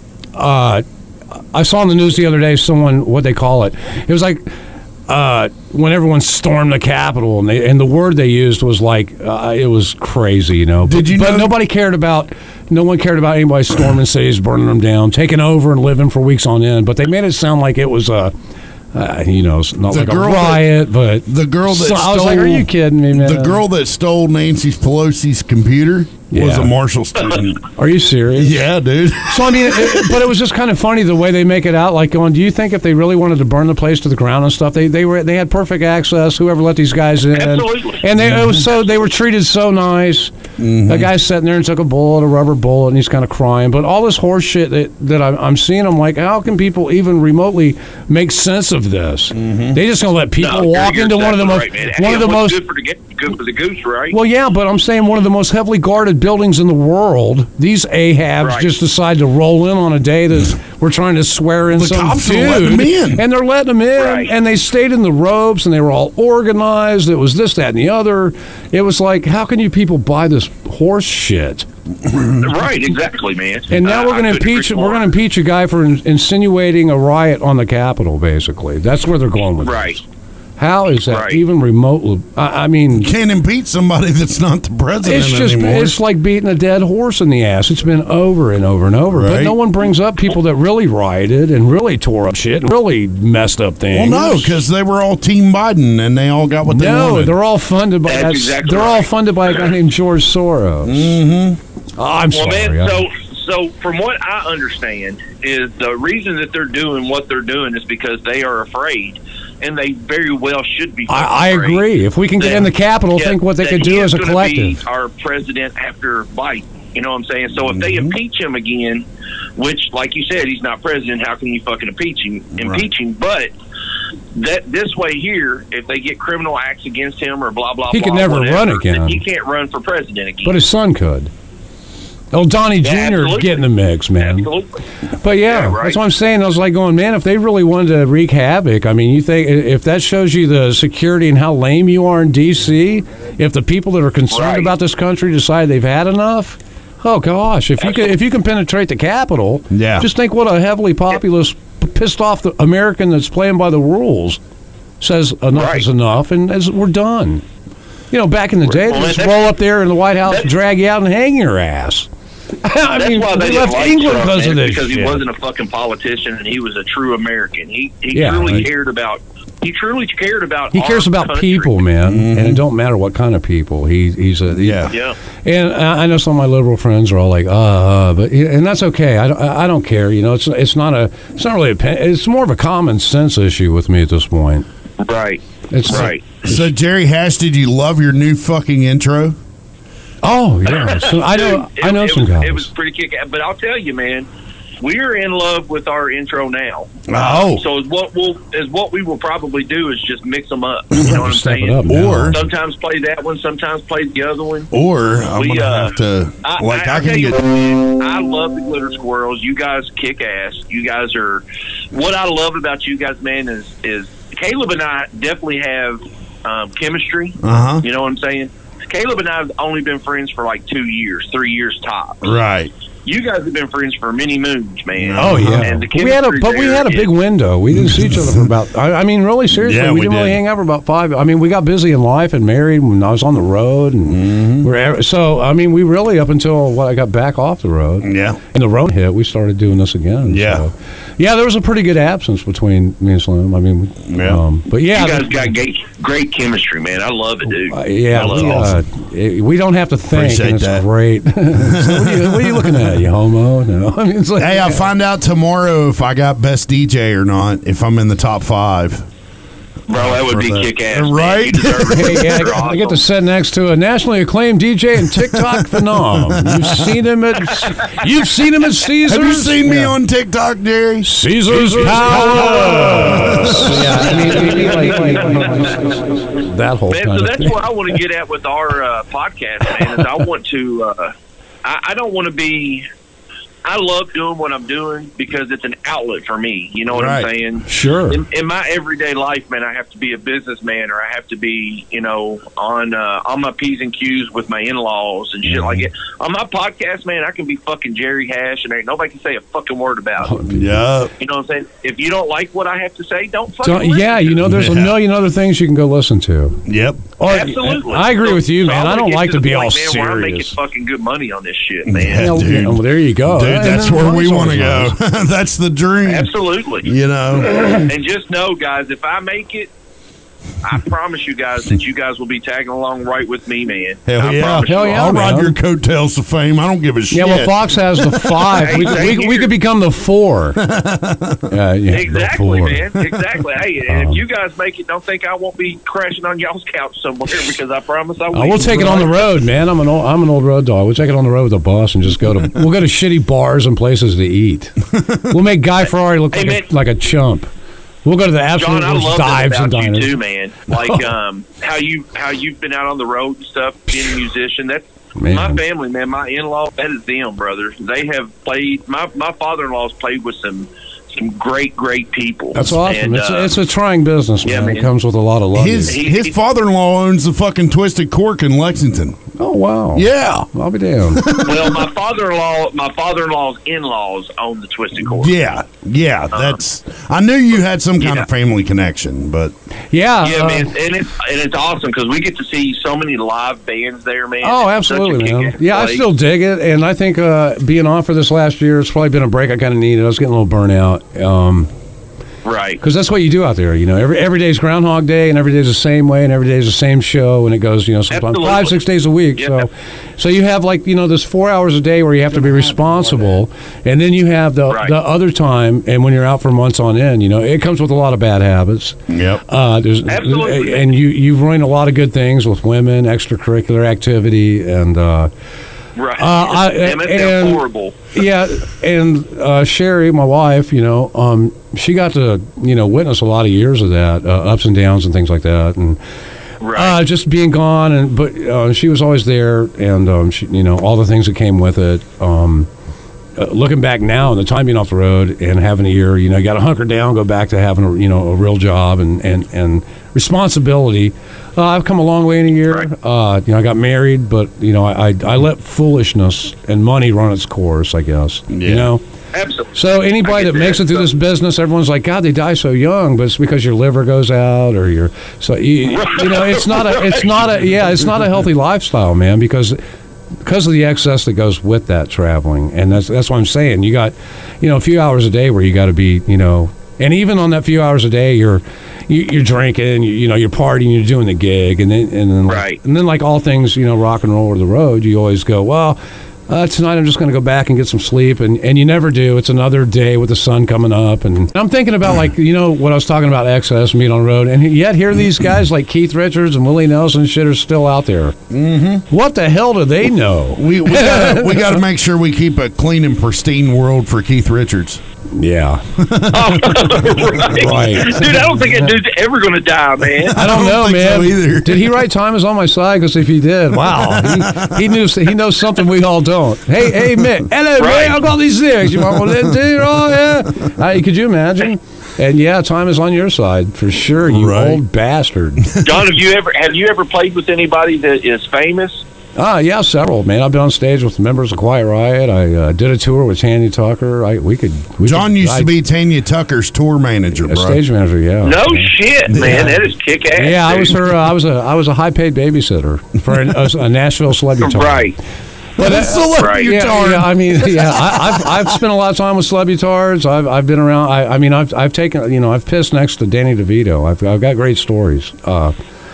uh, I saw on the news the other day someone what they call it. It was like. Uh, when everyone stormed the Capitol, and they and the word they used was like uh, it was crazy, you know. But, Did you but know- nobody cared about no one cared about anybody storming cities, burning them down, taking over, and living for weeks on end. But they made it sound like it was a, uh, you know, it's not The like a girl that- riot, but The girl that So stole, I was like, "Are you kidding me, man?" The girl that stole Nancy Pelosi's computer was Yeah. a Marshall student. Are you serious? Yeah, dude. So I mean, it, but it was just kind of funny the way they make it out. Like, going, do you think if they really wanted to burn the place to the ground and stuff, they they were they had perfect access. Whoever let these guys in, Absolutely. and they it was so they were treated so nice. Mm-hmm. The guy's sitting there and took a bullet, a rubber bullet, and he's kind of crying. But all this horse shit that that I'm, I'm seeing, I'm like, how can people even remotely make sense of this? They just gonna let people No, you're- walk you're into one of the exactly most right, man. one Hey, of the what's most. good for the ga- good for the goose, right? Well, yeah, but I'm saying one of the most heavily guarded buildings in the world. These Ahabs Right. just decide to roll in on a day that we're trying to swear in The some cops are dude, letting them in. and they're letting them in, Right. and they stayed in the robes, and they were all organized. It was this, that, and the other. It was like, how can you people buy this horse shit? Right, exactly, man. And now Uh, we're going I to couldn't impeach. agree We're more. going to impeach a guy for in, insinuating a riot on the Capitol. Basically, that's where they're going with Right. this. How is that Right. even remotely? I, I mean, Can't impeach somebody that's not the president it's just anymore. it's like beating a dead horse in the ass. It's been over and over and over. But Right. no one brings up people that really rioted and really tore up shit and really messed up well, things. no, because they were all Team Biden and they all got what they no, wanted. they're all funded by That's that's- exactly they're all right. funded by a guy named George Soros. Mm-hmm. Oh, I'm Well, sorry. man, I- so so from what I understand is the reason that they're doing what they're doing is because they are afraid, and they very well should be. I, I afraid agree. If we can get that- in the Capitol, yeah, think what they that could he do is as a gonna collective. be our president after Biden. You know what I'm saying? So if they impeach him again, which, like you said, he's not president, how can you fucking impeach him? Impeach him, but that this way here, if they get criminal acts against him or blah blah, He blah, could never whatever, run again. then he can't run for president again. But his son could. Oh, Donnie Yeah, Junior absolutely. get in the mix, man. Absolutely. But yeah, Yeah, right. that's what I'm saying. I was like going, man, if they really wanted to wreak havoc, I mean, you think if that shows you the security and how lame you are in D C, if the people that are concerned Right. about this country decide they've had enough, oh gosh, if you can if you can penetrate the Capitol, Yeah. just think what a heavily populous, p- pissed off the American that's playing by the rules says enough Right. is enough, and as we're done. You know, back in the day, Well, they just that's- roll up there in the White House, that's- drag you out, and hang your ass. I That's mean, why they they left didn't like England Trump, because of man, this because he shit. wasn't a fucking politician and he was a true American. He he Yeah, truly right. cared about. He truly cared about. He cares our about country. people, man, and it don't matter what kind of people. He, he's a Yeah. Yeah. And I I know some of my liberal friends are all like, uh, uh but and that's okay. I don't, I don't care. You know, it's it's not a it's not really a pen- it's more of a common sense issue with me at this point. Right. It's Right. So, Jerry Hash, did you love your new fucking intro? Oh yeah, so I know Dude, I know it, some it was, guys. It was pretty kick. But I'll tell you, man, we're in love with our intro now. Oh. So is what we'll is what we will probably do is just mix them up. You know what I'm Step it saying? up now. Or- sometimes play that one, sometimes play the other one. Or I'm We, going to uh, have to, I, like, I, I, I tell can you get. what, man, I love the Glitter Squirrels. You guys kick ass. You guys are. What I love about you guys, man, is is Caleb and I definitely have um, chemistry. Uh-huh. You know what I'm saying? Caleb and I have only been friends for like two years, three years tops. Right. You guys have been friends for many moons, man. Oh yeah, And the but we had a chemistry but we there had a is- big window. We didn't see each other for about. I, I mean, really seriously, Yeah, we, we didn't really did. hang out for about five. I mean, we got busy in life and married when I was on the road, and Mm-hmm. we're so. I mean, we really up until what I got back off the road. Yeah. And the road hit, we started doing this again. Yeah. so. yeah. There was a pretty good absence between me and Slim. I mean, Yeah. um, but yeah, You guys the- got great, great chemistry, man. I love it, dude. uh, yeah, I love we, it. uh, it- we don't have to think, Appreciate and it's that. great. So what, are you, what are you looking at, you homo? No, I mean, it's like, Hey, I'll find out tomorrow if I got best D J or not, if I'm in the top five. Bro, that would For be the- kick ass. Right? Hey, yeah, I, get, I get to sit next to a nationally acclaimed DJ and TikTok phenom. You've seen him at you've seen him at Caesars. Have you seen me Yeah. on TikTok, Jerry? Caesar's Palace? Yeah, I mean, we- we like, like, like, that whole Man, kind so of that's thing. what I want to get at with our uh, podcast, man. Is I want to. Uh, I, I don't want to be. I love doing what I'm doing because it's an outlet for me. You know what Right. I'm saying? Sure. In, in my everyday life, man, I have to be a businessman, or I have to be, you know, on uh, on my P's and Q's with my in-laws and shit like that. On my podcast, man, I can be fucking Jerry Hash, and ain't nobody can say a fucking word about it. Yeah. You know what I'm saying? If you don't like what I have to say, don't fucking Don't- listen yeah, to you know, it. there's a Yeah. million other things you can go listen to. Yep. Or, Absolutely. I agree So- with you, so man. I I wanna don't get like to to the be all point, man, where I'm making serious. fucking good money on this shit, man. Yeah, Well, dude. well, there you go. Dude, And that's then where we money's want to always go. nice. That's the dream. Absolutely. You know? And just know, guys, if I make it, I promise you guys that you guys will be tagging along right with me, man. Hell I yeah. promise Hell you. yeah, I'll ride man. your coattails to fame. I don't give a shit. Yeah, well, Fox has the five. we, Hey, we, we could become the four. yeah, yeah, Exactly, the four. man. Exactly. Hey, and Um, if you guys make it, don't think I won't be crashing on y'all's couch somewhere because I promise I will. Oh, we'll take it on the road, man. I'm an old, I'm an old road dog. We'll take it on the road with a bus and just go to. We'll go to shitty bars and places to eat. We'll make Guy Ferrari look Hey, like, man. a, like a chump. We'll go to the absolute John, I worst love that dives and about you diners. too, man. Like um, how you how you've been out on the road and stuff, being a musician. That's Man. my family, man. My in-law, that is them, brother. They have played. My my father-in-law's played with some some great great people. That's awesome. And, it's, uh, it's a trying business, yeah, man. It man. comes with a lot of luggage. His He- his he- father-in-law owns the fucking Twisted Cork in Lexington. oh wow. Yeah. I'll be damned. well, my father-in-law, my father-in-law's in-laws own the Twisted Cord. Yeah. Yeah. That's. I knew you had some kind Yeah. of family connection, but Yeah. Yeah, uh, man, and it's and it's awesome because we get to see so many live bands there, man. Oh, It's such a absolutely, man. kick-ass Yeah, I place. still dig it, and I think uh, being on for this last year, it's probably been a break I kind of needed. I was getting a little burnout. Um, right. Because that's what you do out there, you know. Every every day's Groundhog Day, and every day's the same way, and every day's the same show, and it goes, you know, sometimes Absolutely. five, six days a week. Yeah. So, so you have like you know this four hours a day where you have to be responsible, and then you have the Right. the other time, and when you're out for months on end, you know, it comes with a lot of bad habits. yep. Uh, there's Absolutely. and you you've ruined a lot of good things with women, extracurricular activity, and. Uh, Right. Uh, I, Damn it, and, they're horrible. Yeah, and uh, Sherry, my wife, you know, um, she got to, you know, witness a lot of years of that, uh, ups and downs and things like that, and right. uh, just being gone. And but uh, she was always there, and um, she, you know, all the things that came with it. Um, uh, looking back now, and the time being off the road and having a year, you know, you got to hunker down, go back to having a, you know, a real job and and and responsibility. Uh, I've come a long way in a year. Right. Uh, you know, I got married, but you know, I, I I let foolishness and money run its course, I guess. Yeah. You know. Absolutely. So anybody that, that makes it through so, this business, everyone's like, God, they die so young, but it's because your liver goes out or your so you, you know, it's not a it's not a yeah, it's not a healthy lifestyle, man, because because of the excess that goes with that traveling, and that's that's what I'm saying. You got, you know, a few hours a day where you got to be, you know, and even on that few hours a day, you're you, you're drinking, you, you know, you're partying, you're doing the gig, and then and then like, right. and then like all things, you know, rock and roll or the road, you always go, well, uh, tonight I'm just going to go back and get some sleep, and and you never do. It's another day with the sun coming up, and I'm thinking about, like, you know, what I was talking about, excess and being on the road, and yet here these guys like Keith Richards and Willie Nelson and shit are still out there. Mm-hmm. What the hell do they know? We we gotta, we got to make sure we keep a clean and pristine world for Keith Richards. Yeah. Oh, right. Right. Dude, I don't think that dude's ever going to die, man. I don't, I don't know, think man. so either. Did he write "Time Is on My Side"? Because if he did, wow, he, he knew he knows something we all don't. Hey, hey, Mick. Hello, Right. Mick. I got these lyrics. You want to listen to? Oh, yeah. Uh, could you imagine? And yeah, time is on your side for sure. You Right. old bastard. John, have you ever have you ever played with anybody that is famous? Ah, yeah, several, man. I've been on stage with members of Quiet Riot. I uh, did a tour with Tanya Tucker. I we could. We John could, used I, to be Tanya Tucker's tour manager, a bro. stage manager. Yeah. No shit, man. That is kick ass. Yeah, I was her. Uh, I was a. I was a high paid babysitter for an, a, a Nashville celebrity. Right. But That's celebrity yeah, retard. yeah, I mean, yeah, I, I've I've spent a lot of time with celebritards. I've I've been around. I, I mean, I've I've taken, you know, I've pissed next to Danny DeVito. I've I've got great stories. Uh,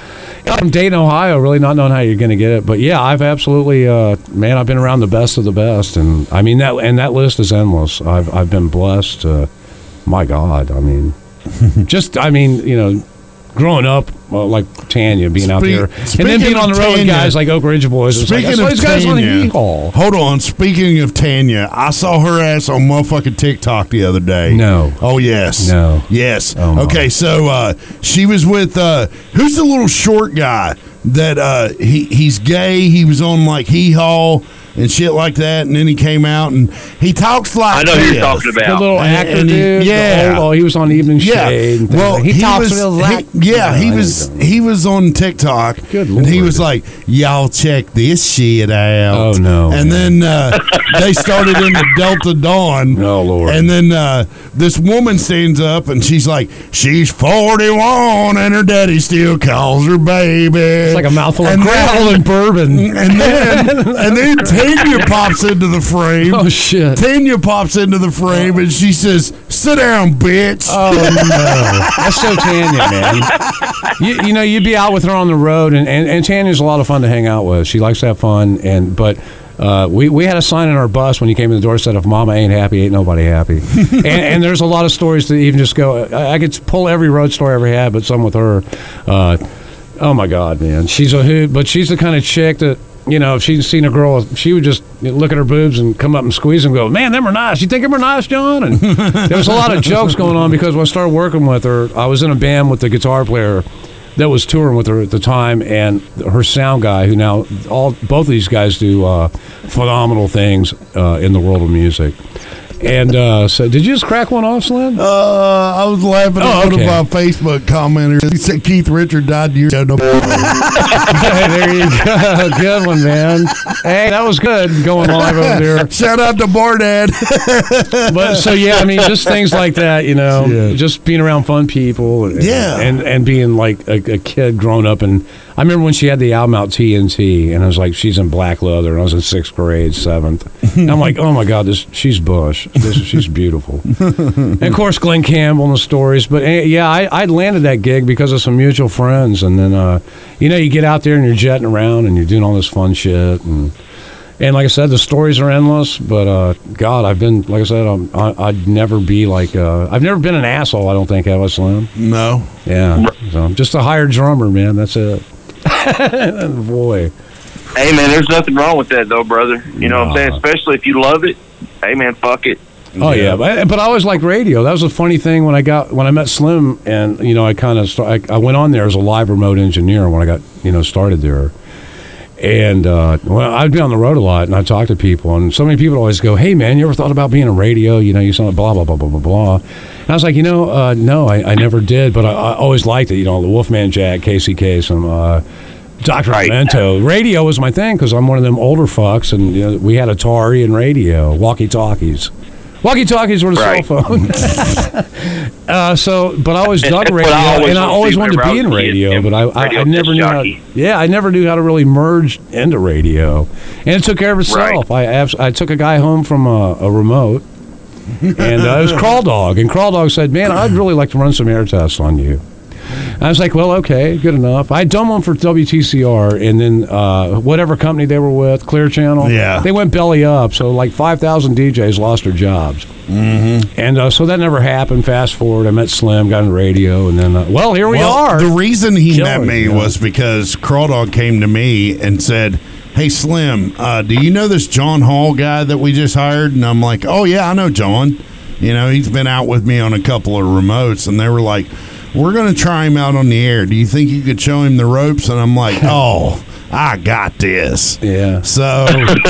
from Dayton, Ohio, really not knowing how you're going to get it, but yeah, I've absolutely, uh, man, I've been around the best of the best, and I mean that, and that list is endless. I've I've been blessed. Uh, my God, I mean, just I mean, you know. Growing up, well, like Tanya being out Speak- there, and then speaking being on of the road with Tanya- guys like Oak Ridge Boys. It's like, I Speaking saw of these guys on a Tanya, U-Haul. hold on. Speaking of Tanya, I saw her ass on motherfucking TikTok the other day. No. Oh yes. No. Yes. Oh, my. Okay, so uh, she was with uh, who's the little short guy that uh, he he's gay. He was on like Hee Haw and shit like that, and then he came out and he talks like I know who this. you're talking The about. little And- actor and he- dude. the yeah. old- oh, he was on Evening Yeah, Shade. and things well, like- he, he, talks was. real he- like. yeah, he I was. don't- He was on TikTok, Good and he Lord. was like, "Y'all check this shit out." Oh, no, And man. then uh, they started in the Delta Dawn. Oh, Lord. And then uh, this woman stands up and she's like, "She's forty-one and her daddy still calls her baby." It's like a mouthful of And gravel then- and bourbon. And then and then Tanya pops into the frame. Oh shit! Tanya pops into the frame and she says, "Sit down, bitch." Oh no, that's so Tanya, man. You, you know, you'd be out with her on the road, and, and, and Tanya's a lot of fun to hang out with. She likes to have fun, and but uh, we we had a sign in our bus when you came in the door that said, "If Mama ain't happy, ain't nobody happy." and, and there's a lot of stories to even just go. I, I could pull every road story I ever had, but some with her. Uh, oh my God, man, she's a hoot, but she's the kind of chick that. You know, if she'd seen a girl, she would just look at her boobs and come up and squeeze them and go, "Man, them are nice. You think them are nice, John?" And there was a lot of jokes going on because when I started working with her, I was in a band with the guitar player that was touring with her at the time, and her sound guy, who now all both of these guys do uh, phenomenal things uh, in the world of music. And uh, so, did you just crack one off, Slim? Uh, I was laughing at Oh, one okay. of my Facebook commenters. He said Keith Richard died years ago. Hey, there you go. Good one, man. Hey, that was good going live over there. Shout out to Bardad. But so yeah, I mean, just things like that, you know, Yeah. just being around fun people, and, Yeah. and and being like a, a kid growing up. And I remember when she had the album out, T N T, and I was like, she's in black leather, and I was in sixth grade, seventh. And I'm like, oh my God, this she's Bush, this, she's beautiful. And of course, Glenn Campbell and the stories. But eh, yeah, I I landed that gig because of some mutual friends, and then uh, you know, you get out there and you're jetting around and you're doing all this fun shit and. And like I said, the stories are endless. But uh, God, I've been like I said, I'm, I, I'd never be like uh, I've never been an asshole. I don't think have I, Slim? No. Yeah, so I'm just a hired drummer, man. That's it. Boy, Hey, man, there's nothing wrong with that, though, brother. You know what I'm saying? Especially if you love it. Hey, man, fuck it. Oh yeah, but, but I always liked radio. That was a funny thing when I got when I met Slim, and you know I kind of I, I went on there as a live remote engineer when I got you know started there, and uh, well I'd be on the road a lot and I'd talk to people, and so many people always go, "Hey man, you ever thought about being a radio? You know, you sound blah blah blah blah blah blah." And I was like, you know, uh, no, I, I never did, but I, I always liked it. You know, the Wolfman Jack, K C K, some. Uh, Doctor Right. Memento. Radio was my thing because I'm one of them older fucks, and you know, we had Atari and radio, walkie-talkies. Walkie-talkies were the right. cell phone. uh, so, but I always dug radio, I and I always wanted to be in radio, but I, I, I never knew how. Yeah, I never knew how to really merge into radio, and it took care of itself. Right. I abs- I took a guy home from a, a remote, and uh, it was Crawl Dog, and Crawl Dog said, "Man, I'd really like to run some air tests on you." I was like, well, okay, good enough. I had done one for W T C R, and then uh, whatever company they were with, Clear Channel, yeah. they went belly up. So like five thousand D Js lost their jobs. Mm-hmm. And uh, so that never happened. Fast forward, I met Slim, got on the radio, and then, uh, well, here we well, are. The reason he Killing, met me yeah. was because Crawl Dog came to me and said, hey, Slim, uh, do you know this John Hall guy that we just hired? And I'm like, oh, yeah, I know John. You know, he's been out with me on a couple of remotes, and they were like, we're going to try him out on the air. Do you think you could show him the ropes? And I'm like, oh, I got this. Yeah. So,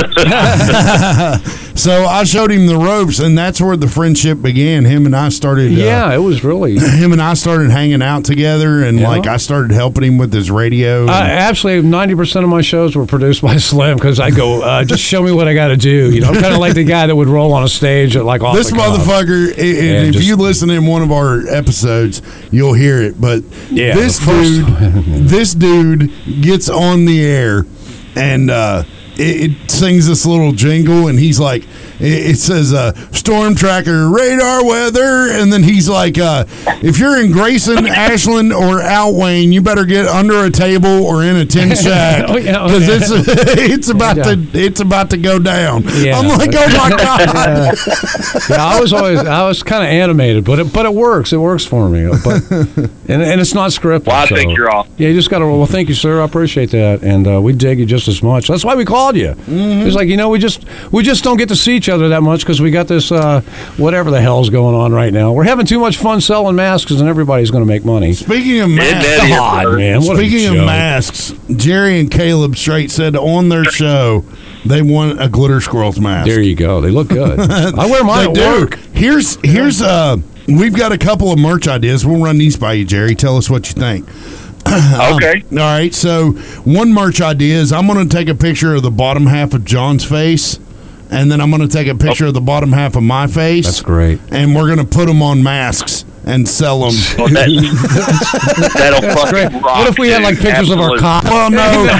so I showed him the ropes, and that's where the friendship began. Him and I started. Yeah, uh, it was really. Him and I started hanging out together, and yeah. like I started helping him with his radio. Uh, actually, ninety percent of my shows were produced by Slim because I go, uh, just show me what I got to do. You know, I'm kind of like the guy that would roll on a stage at like off this the cuff. motherfucker. And yeah, if just, you listen in one of our episodes, you'll hear it. But yeah, this first, dude, this dude gets on the air, and uh, it, it sings this little jingle, and he's like, it, it says uh, "Storm Tracker Radar Weather," and then he's like, uh, "If you're in Grayson, Ashland, or Outwayne, you better get under a table or in a tin shack because oh, yeah, okay. it's it's about yeah. to it's about to go down." Yeah. I'm like, "Oh my god!" yeah, I was always I was kind of animated, but it, but it works. It works for me, but and and it's not scripted. Well, I so. think you're off. Yeah, you just got to. Well, thank you, sir. I appreciate that, and uh, we dig you just as much. That's why we called you. Mm-hmm. It's like you know we just we just don't get to see each other that much because we got this uh, whatever the hell's going on right now. We're having too much fun selling masks, and everybody's going to make money. Speaking of masks, God, man. What Speaking of masks, Jerry and Caleb straight said on their show they want a Glitter Squirrels mask. There you go. They look good. I wear mine at do. work. Here's here's uh we've got a couple of merch ideas. We'll run these by you, Jerry. Tell us what you think. Okay. Um, all right. So one merch idea is I'm going to take a picture of the bottom half of John's face, and then I'm going to take a picture oh. of the bottom half of my face. That's great. And we're going to put them on masks and sell them. Well, that, that'll That's fucking great. rock. What if we dude. had like pictures Absolutely. of our cock? Well, no.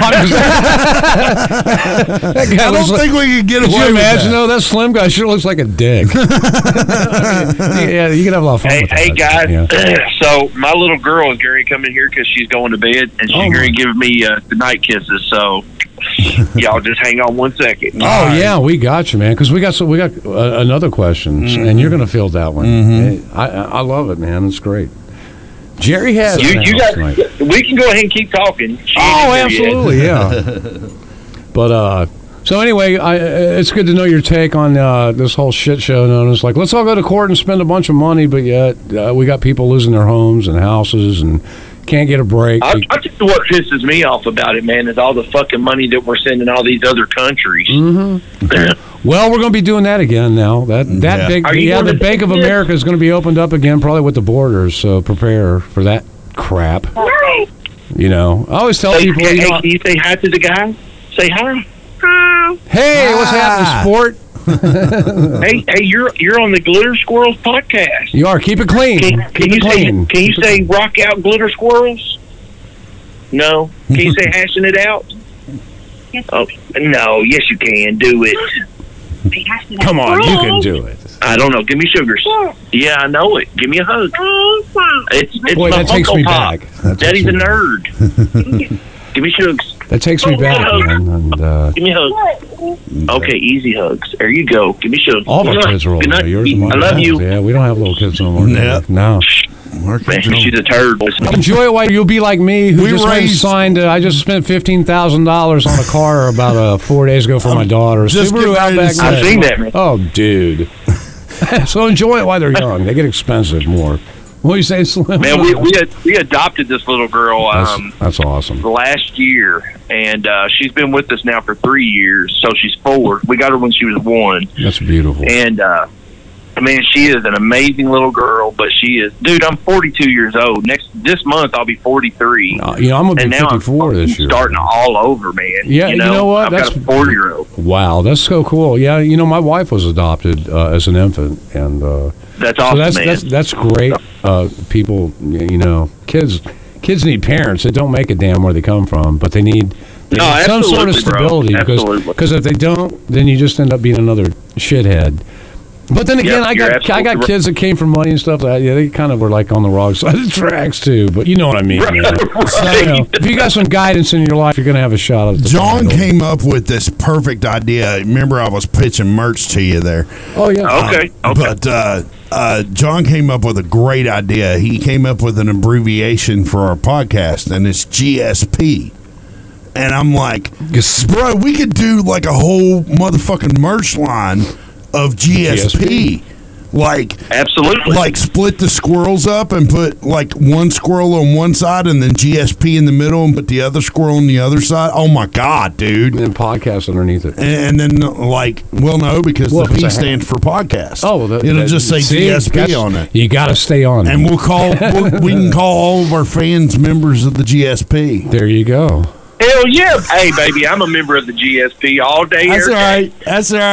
that guy I don't like, think we could get could away you with imagine, that. though? That slim guy sure looks like a dick. Yeah, you can have a lot of fun Hey, with hey that. guys. Yeah. So my little girl is going to come in here because she's going to bed, and she's Oh, going to give me uh, the night kisses. So y'all just hang on one second. Oh right. yeah, we got you, man. Because we got so we got uh, another question, Mm-hmm. and you're going to field that one. Mm-hmm. I, I I love it, man. It's great. Jerry has. You, you got. tonight. We can go ahead and keep talking. She Oh, ain't here absolutely, yeah. But uh, so anyway, I, it's good to know your take on uh, this whole shit show known as like, let's all go to court and spend a bunch of money, but yet uh, we got people losing their homes and houses and can't get a break. I, I think what pisses me off about it, man, is all the fucking money that we're sending all these other countries. Mm-hmm. Well, we're going to be doing that again now. That that Yeah. big, Are you yeah, going the to Bank of do this? America is going to be opened up again, probably with the borders. So prepare for that crap. You know, I always tell Hey, people, hey, you know, can you say hi to the guy? Say hi. hey, what's happening, sport? hey, hey, you're you're on the Glitter Squirrels podcast. You are. Keep it clean. Can, can Keep you it say clean. can you Keep it say rock out Glitter Squirrels? No. Can you say hashing it out? Oh no, yes you can. Do it. Come on, you can do it. I don't know. Give me sugars. Yeah, I know it. Give me a hug. It's it's Boy, my that takes Funko me Pop. back. That Daddy's takes a me- nerd. Give me sugars. That takes me back, man. And uh, Give me a hug. Okay, easy hugs. There you go. Give me sugars. all of our kids are older. Good night. Yours and mine. I love you. Yeah, we don't have little kids no more. Yeah. No. Man, she's a turd. Enjoy it while you'll be like me, who We just went and raised- signed. Uh, I just spent fifteen thousand dollars on a car about uh, four days ago for my daughter. just Subaru getting ready to Outback. say- I've Red. seen that, man. Oh, dude. So enjoy it while they're young. They get expensive more. What are you saying, Slim? Man, we we, had, we adopted this little girl um, that's, that's awesome. last year, and uh, she's been with us now for three years. So she's four. We got her when she was one, That's beautiful. and uh, I mean, she is an amazing little girl. But she is, dude. I'm forty-two years old. Next this month, I'll be forty-three. Uh, you know, I'm gonna and be now fifty-four I'm this year. starting all over, man. Yeah, you know, you know what? I've That's- got a four-year-old. Wow, that's so cool. Yeah, you know, my wife was adopted uh, as an infant, and uh, That's so awesome, that's, man. that's that's great. Uh, people, you know, kids kids need parents that don't make a damn where they come from, but they need, they No, need some sort of absolutely, bro. stability because Absolutely. because if they don't, then you just end up being another shithead. But then again, Yep, I you're got I got absolutely kids that came from money and stuff. That yeah, they kind of were like on the wrong side of the tracks too. But you know what I mean. Right, man. right. So, you know, if you got some guidance in your life, you're gonna have a shot at the John title. came up with this perfect idea. Remember, I was pitching merch to you there. Oh yeah. Okay. Um, But uh, uh, John came up with a great idea. He came up with an abbreviation for our podcast, and it's G S P. And I'm like, bro, we could do like a whole motherfucking merch line of G S P. Like, absolutely. Like, split the squirrels up and put like one squirrel on one side and then G S P in the middle and put the other squirrel on the other side. Oh my God, dude. And then podcast underneath it. And, and then, like, well, no, because Well, the if P it's a- stands for podcast. Oh, well, the, it'll the- just say see, G S P that's- on it. You got to stay on. And we'll call, we'll, we can call all of our fans members of the G S P. There you go. Hell yeah. Hey, baby, I'm a member of the G S P all day. That's every all day. right. That's all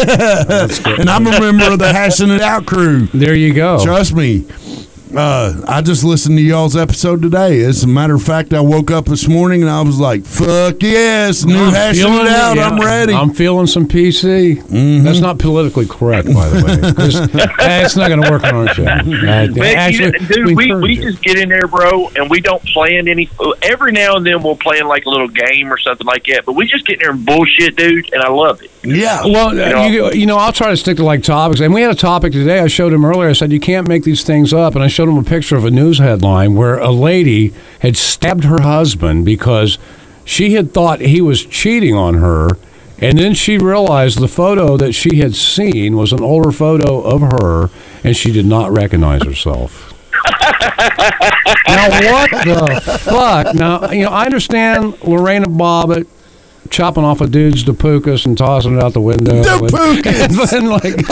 right. And I'm a member of the Hashing It Out crew. There you go. Trust me. Uh, I just listened to y'all's episode today. As a matter of fact, I woke up this morning and I was like, fuck yes, new I'm Hashing feeling It Out. yeah. I'm ready. I'm feeling some P C. Mm-hmm. That's not politically correct, by the way. 'Cause, eh, it's not going to work on our show. Uh, Man, actually, you know, dude, we, we, encourage it. just get in there, bro, and we don't plan any. Every now and then we'll plan like a little game or something like that, but we just get in there and bullshit, dude, and I love it. Yeah. Well, You uh, know? you, you know, I'll try to stick to like topics. And we had a topic today. I showed him earlier. I said, you can't make these things up. And I showed him a picture of a news headline where a lady had stabbed her husband because she had thought he was cheating on her. And then she realized the photo that she had seen was an older photo of her, and she did not recognize herself. Now, what the fuck? Now, you know, I understand Lorena Bobbitt chopping off a dude's Dapukas and tossing it out the window. Dapukas! And,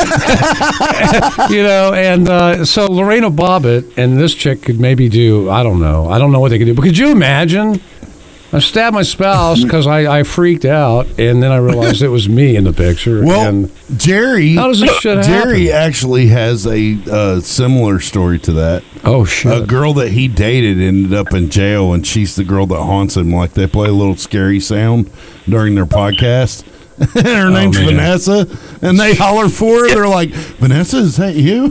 like, you know, and uh, so Lorena Bobbitt and this chick could maybe do, I don't know. I don't know what they could do. But could you imagine? I stabbed my spouse because I, I freaked out, and then I realized it was me in the picture. Well, and Jerry, how does this shit Jerry happen? actually has a uh, similar story to that. Oh, shit. A girl that he dated ended up in jail, and she's the girl that haunts him. Like, they play a little scary sound during their podcast. Her name's man. Vanessa, and they holler for her. They're like, Vanessa, is that you?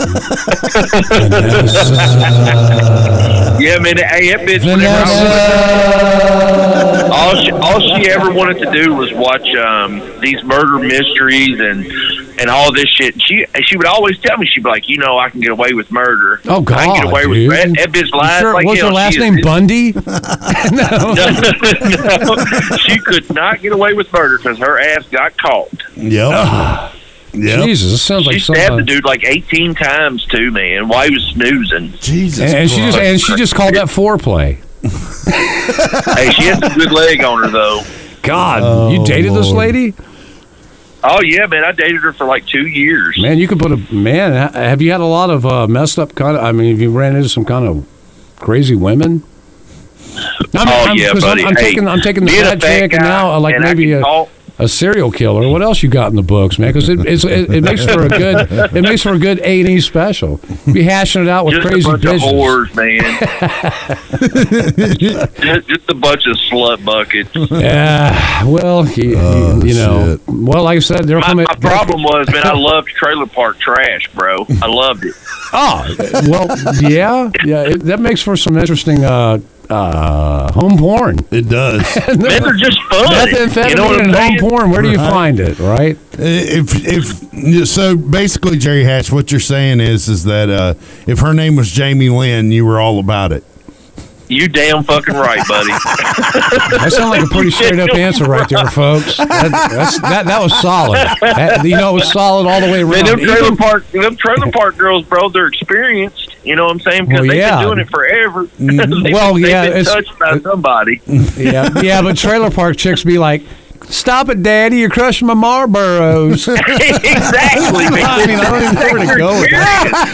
Yeah, man. Hey, that bitch. Whenever I was, all she, all she ever wanted to do was watch um, these murder mysteries and and all this shit. She she would always tell me, she'd be like, you know, I can get away with murder. Oh, God, I can get away dude. with that. That bitch lies Sure, like what's hell. her last She is- name, Bundy? no, no, she could not get away with murder because her ass got caught. Yep. Yep. Jesus, this sounds like She stabbed the something. dude like eighteen times too, man, while he was snoozing. Jesus And, and she just Christ. and she just called that foreplay. Hey, she had some good leg on her though. God, Oh, you dated this Lord. lady? Oh yeah, man, I dated her for like two years. Man, you could put a man. ha- Have you had a lot of uh, messed up kind of? I mean, have you ran into some kind of crazy women? I Oh, I'm, yeah, 'cause buddy. I'm, I'm Hey, taking I'm taking the being a bad fat chick and guy now uh, like and I maybe can a, talk- a serial killer. What else you got in the books, man? Because it it's, it, it makes for a good it makes for a good A and E special. Be hashing it out with Just crazy a bunch bitches. of whores, man. just, just a bunch of slut buckets. Yeah, well, you, Oh, you know, shit. well, like I said, they're My, coming. my problem was, man, I loved trailer park trash, bro. I loved it. Oh, well, yeah, yeah. It, that makes for some interesting uh, Uh, home porn. It does. Men are just fun. Methamphetamine You know what I'm and home saying? porn. Where do you Right. find it? Right. If if so, basically, Jerry Hatch, what you're saying is is that uh, if her name was Jamie Lynn, you were all about it. You damn fucking right, buddy. That sounds like a pretty straight up answer right there, folks. That, that's, that that was solid. That, you know, it was solid all the way Man, around. them trailer Even- park, them trailer park girls, bro, they're experienced. You know what I'm saying? Because Well, they've yeah. been doing it forever. Mm, They've well, been, they've yeah, been it's- touched by somebody. yeah, yeah, but trailer park chicks be like, "Stop it, Daddy! You're crushing my Marlboros." Exactly. I mean, I don't even know where to go with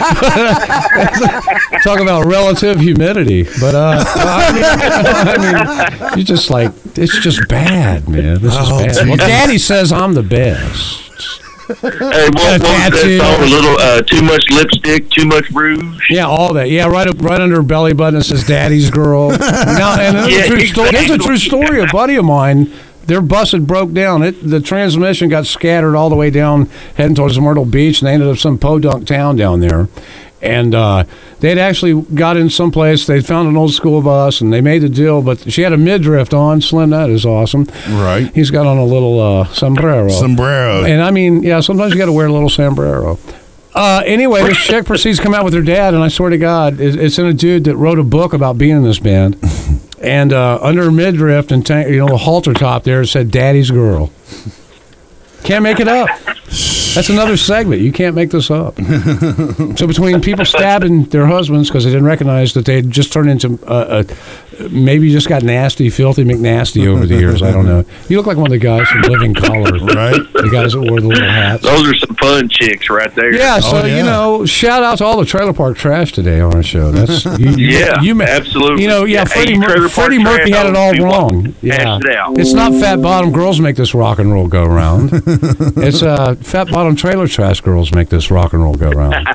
that. Talk about relative humidity, but uh, I mean, I mean, you just like it's just bad, man. This is Oh, bad. Well, Jesus. Daddy says I'm the best. Hey, what, what was tattoo. that song? A little uh, too much lipstick, too much rouge. Yeah, all that. Yeah, right up, right under her belly button it says "Daddy's girl." Now, and there's, Yeah, a true story, there's a exactly. true story. A buddy of mine, their bus had broke down. It the transmission got scattered all the way down, heading towards Myrtle Beach, and they ended up some podunk town down there. And uh, they'd actually got in someplace. They found an old school bus, and they made the deal. But she had a midriff on. Slim, that is awesome. Right. He's got on a little uh, sombrero. Sombrero. And I mean, yeah, sometimes you got to wear a little sombrero. Uh, anyway, this chick proceeds to come out with her dad, and I swear to God, it, it's in a dude that wrote a book about being in this band. And uh, under her midriff and tank, you know, a halter top there, it said "Daddy's Girl." Can't make it up. That's another segment. You can't make this up. So between people stabbing their husbands because they didn't recognize that they had just turned into uh, uh, maybe just got nasty, filthy McNasty over the years. I don't know. You look like one of the guys from Living Color, Right. The guys that wore the little hats. Those are some fun chicks right there. Yeah, so Oh, yeah. you know, shout out to all the trailer park trash today on our show. That's you, you, Yeah, you, ma- absolutely. You know, yeah, Yeah, Freddie, hey, Mur- trailer park Freddie Murphy trash, had it all we want wrong. to Yeah, hash it out. it's not fat bottom girls make this rock and roll go round. It's uh, fat bottom trailer trash girls make this rock and roll go round.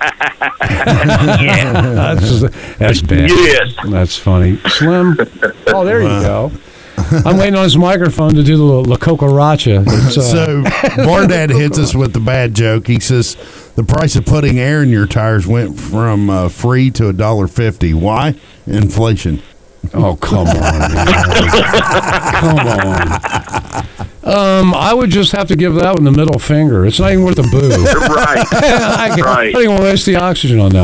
Yeah. that's that's bad. Yes. That's funny. Slim. Oh, there you go. I'm waiting on his microphone to do the La Cucaracha. It's, uh, So Bardad hits us with the bad joke. He says the price of putting air in your tires went from uh, free to a dollar fifty. Why? Inflation. Oh, come on, man. Come on. Um, I would just have to give that one the middle finger. It's not even worth a boo. Right. I, can't- Right. I don't even waste the oxygen on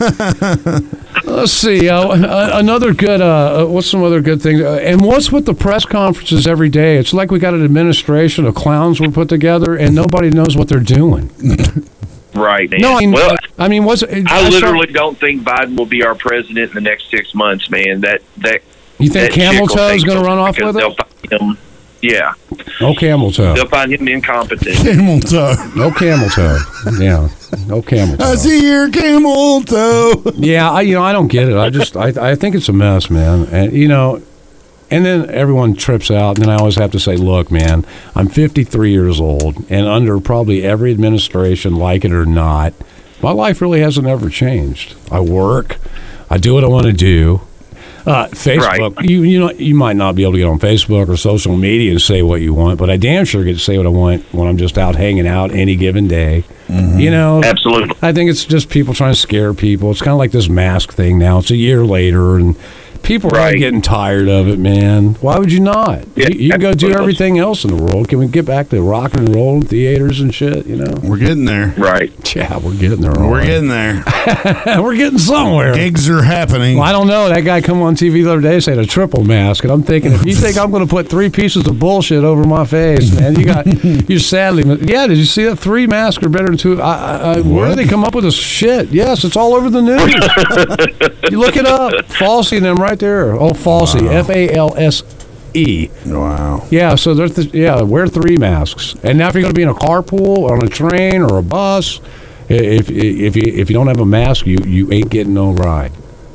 that one. Let's see. Uh, a- another good, uh, uh, what's some other good things? Uh, and what's with the press conferences every day? It's like we got an administration of clowns were put together and nobody knows what they're doing. Right, man. No, I mean, well, I mean, what's I I saw- literally don't think Biden will be our president in the next six months, man. That that You think that Camel chick will Toe is take going to over run off because with they'll it? find him- Yeah, No camel toe. they'll find him incompetent. Camel toe. No camel toe. Yeah, no camel toe. I see your camel toe. Yeah, I, you know, I don't get it. I just, I, I think it's a mess, man. And you know, and then everyone trips out, and then I always have to say, look, man, I'm fifty-three years old, and under probably every administration, like it or not, my life really hasn't ever changed. I work, I do what I want to do. Uh, Facebook, Right. you you know, you might not be able to get on Facebook or social media and say what you want, but I damn sure get to say what I want when I'm just out hanging out any given day. You know, Absolutely. I think it's just people trying to scare people. It's kind of like this mask thing now. It's a year later, and people are Right. getting tired of it, man. Why would you not? Yeah, you, you can go do absolutely. everything else in the world. Can we get back to rock and roll theaters and shit, you know? We're getting there. Right. Yeah, we're getting there. all We're right. getting there. we're getting somewhere. Gigs are happening. Well, I don't know. That guy come on T V the other day saying a triple mask, and I'm thinking, if you think I'm going to put three pieces of bullshit over my face, man, you got you're sadly. Yeah, did you see that? Three masks are better than two. I, I, I, where do they come up with this shit? Yes, it's all over the news. You look it up. Falsey and them right there. Oh, Falsey, F A L S E. Wow. Yeah, so there's th- yeah, wear three masks. And now if you're going to be in a carpool or on a train or a bus, if if you if you don't have a mask, you you ain't getting no ride.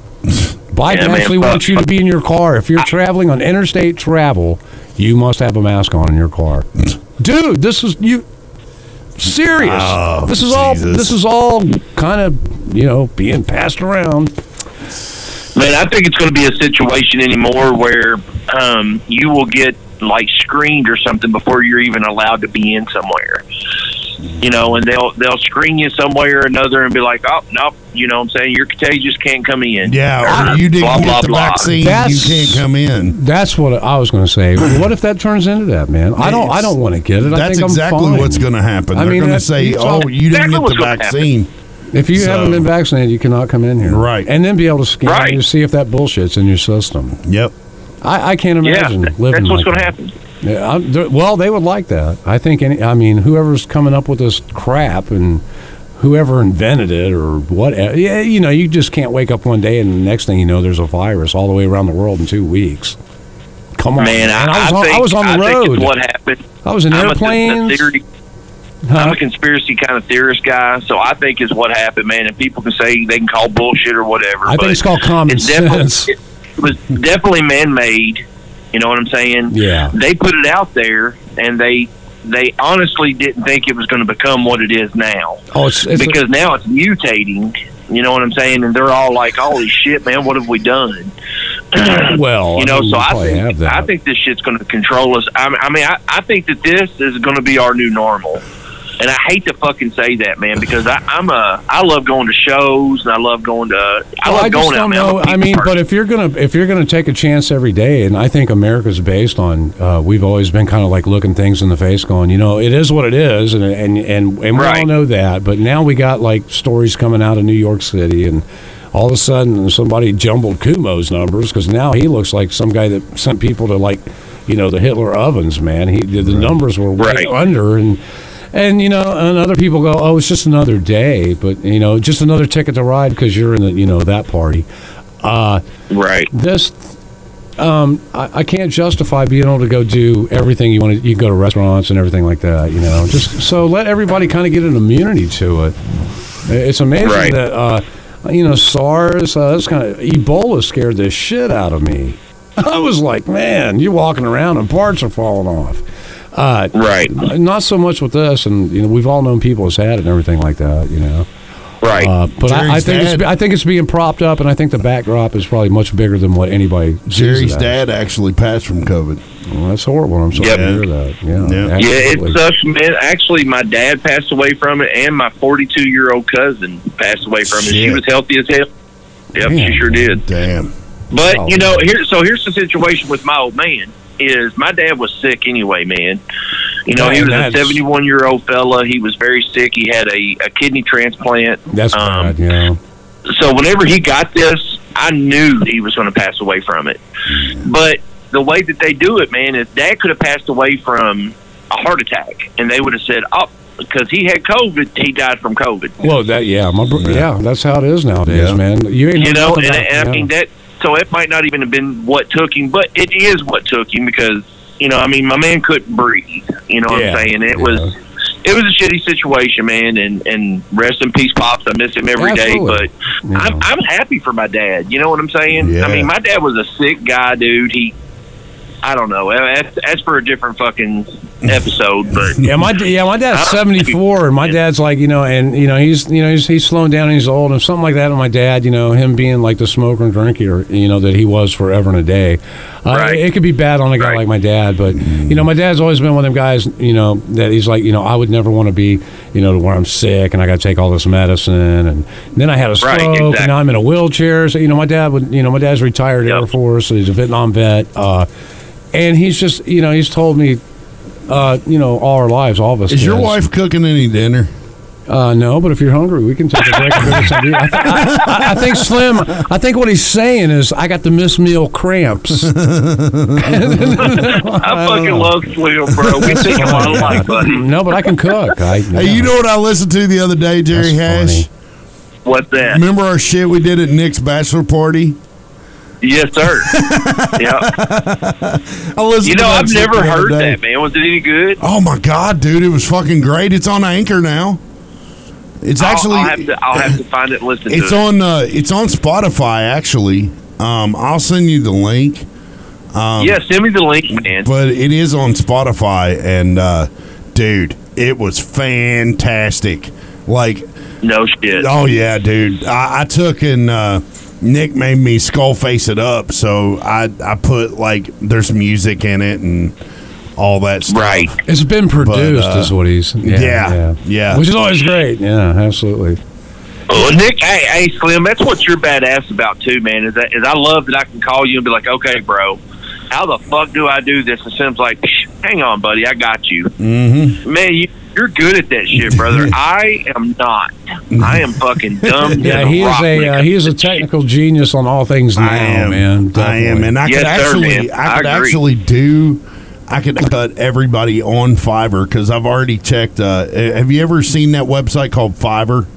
Biden Yeah, man, actually fuck, wants you to fuck. be in your car. If you're traveling on interstate travel, you must have a mask on in your car. Dude, this is you serious. Oh, this is all Jesus. this is all kind of, you know, being passed around. Man, I think it's going to be a situation anymore where um, you will get like screened or something before you're even allowed to be in somewhere. You know, and they'll they'll screen you some way or another and be like, oh, nope, you know what I'm saying? You're contagious, can't come in. Yeah, or you didn't blah, get blah, the blah. vaccine, That's- you can't come in. That's what I was going to say. What if that turns into that, man? I don't. I don't want to get it. I That's think exactly I'm fine. what's going to happen. I They're mean, going to that's- say, you oh, talk- you didn't Exactly get what's the gonna vaccine. If you So- haven't been vaccinated, you cannot come in here. Right. And then be able to scan Right. to see if that bullshit's in your system. Yep. I, I can't Yeah, imagine that- living that's what's like going to that. happen. Yeah, I'm- they're- well, they would like that. I think. Any, I mean, whoever's coming up with this crap and whoever invented it or whatever. Yeah, you know, you just can't wake up one day and the next thing you know, there's a virus all the way around the world in two weeks. Come on, Man, I, man. I was I on, think, I was on the I road. think it's what happened. I was in I'm a- airplanes. a theory- I'm a conspiracy kind of theorist guy, so I think is what happened, man. And people can say they can call bullshit or whatever. I think but it's called common it's definitely- sense. It was definitely man-made. You know what I'm saying? Yeah. They put it out there, and they they honestly didn't think it was going to become what it is now. Oh, it's, it's because now it's mutating. You know what I'm saying? And they're all like, "Holy shit, man! What have we done?" well, you know, I mean, so you I probably have think that. I think this shit's going to control us. I mean, I, mean I, I think that this is going to be our new normal. And I hate to fucking say that, man, because I, I'm a I love going to shows and I love going to I Well, love I just going out. don't Man. I'm a know. I people mean, person. but if you're gonna if you're gonna take a chance every day, and I think America's based on uh, we've always been kind of like looking things in the face, going, you know, it is what it is, and and and, and we all Right. know that. But now we got like stories coming out of New York City, and all of a sudden somebody jumbled Kumo's numbers because now he looks like some guy that sent people to like, you know, the Hitler ovens. Man, he the numbers were way Right. under and. And, you know, and other people go, oh, it's just another day, but, you know, just another ticket to ride because you're in the, you know, that party. Uh, right. This, um, I, I can't justify being able to go do everything you want to. You can go to restaurants and everything like that, you know. Just so let everybody kind of get an immunity to it. It's amazing Right. that, uh, you know, SARS, uh, that's kind of, Ebola scared the shit out of me. I was like, man, you're walking around and parts are falling off. Uh, right. Not so much with this, and you know we've all known people has had it and everything like that. You know. Right. Uh, but I, I Jerry's think dad- it's I think it's being propped up, and I think the backdrop is probably much bigger than what anybody. sees Jerry's it as. dad actually passed from COVID. Well, that's horrible. I'm sorry Yep. to hear that. Yeah. Yeah. Yeah, absolutely. it sucks, man. Actually, my dad passed away from it, and my forty-two year old cousin passed away from it. She Shit. was healthy as hell. Yep, Man. she sure did. Damn. But Oh, you know, here so here's the situation with my old man. Is my dad was sick anyway, man. You know, he Man, was a that's- seventy-one year old fella. He was very sick. He had a, a kidney transplant. That's Um, bad. Yeah. So whenever he got this, I knew he was going to pass away from it. But the way that they do it, man, is Dad could have passed away from a heart attack, and they would have said, "Oh, because he had COVID, he died from COVID." Well, that yeah, my bro- yeah, that's how it is nowadays, Yeah. man. You ain't You heard know, nothing and, about- and I yeah. mean that. So it might not even have been what took him, but it is what took him because you know, I mean, my man couldn't breathe. You know what Yeah. I'm saying? It Yeah. was. It was a shitty situation, man, and, and rest in peace, Pops. I miss him every day, Absolutely. but Yeah. I'm I'm happy for my dad. You know what I'm saying? Yeah. I mean, my dad was a sick guy, dude. He, I don't know. That's, that's for a different fucking episode, but Yeah, my yeah, my dad's I'm- seventy-four, and my dad's like, you know, and you know, he's you know, he's he's slowing down, and he's old, and something like that. And my dad, you know, him being like the smoker and drinker, you know, that he was forever and a day. Uh, Right. It could be bad on a guy Right. like my dad, but you know, my dad's always been one of them guys, you know, that he's like, you know, I would never want to be, you know, to where I'm sick and I got to take all this medicine, and then I had a stroke, Right, and exactly. now I'm in a wheelchair. So you know, my dad would, you know, my dad's retired Yep. Air Force, so he's a Vietnam vet, uh, and he's just, you know, he's told me. Uh, you know, all our lives, all of us. Is your kids. wife cooking any dinner? Uh, no, but if you're hungry, we can take a break. and go get something to eat. I, th- I, I think Slim. I think what he's saying is, I got the miss meal cramps. I fucking love Slim, bro. We think a lot alike, buddy. No, but I can cook. I, Hey, you know what I listened to the other day, Jerry That's Hash? funny. What's that? Remember our shit we did at Nick's bachelor party? Yes, sir. Yeah. I listened You to know, that I've shit never the other heard day. that, man. Was it any good? Oh my god, dude, it was fucking great. It's on Anchor now. It's I'll- actually I'll, have to, I'll have to find it and listen it's to it. on uh, it's on Spotify actually. Um, I'll send you the link. Um, Yeah, send me the link, man. but it is on Spotify, and uh, dude, it was fantastic. Like, No shit. oh yeah, dude, I, I took and uh, Nick made me skull face it up, so I I put like there's music in it and all that stuff. Right. It's been produced, But, uh, is what he's. Yeah, yeah, yeah, yeah. Which is always great. Yeah, absolutely. Oh, Nick, hey, hey, Slim, that's what you're badass about too, man. Is that is I love that I can call you and be like, okay, bro, how the fuck do I do this? And Sim's like, hang on, buddy, I got you. Mm-hmm. Man, you, you're good at that shit, brother. I am not. I am fucking dumb. Yeah, as he is rock, a man. uh, he is a technical genius on all things now, I am, man. I am, and I Yes, could sir, actually, man. I I could agree. actually do. I could cut everybody on Fiverr because I've already checked. Uh, have you ever seen that website called Fiverr?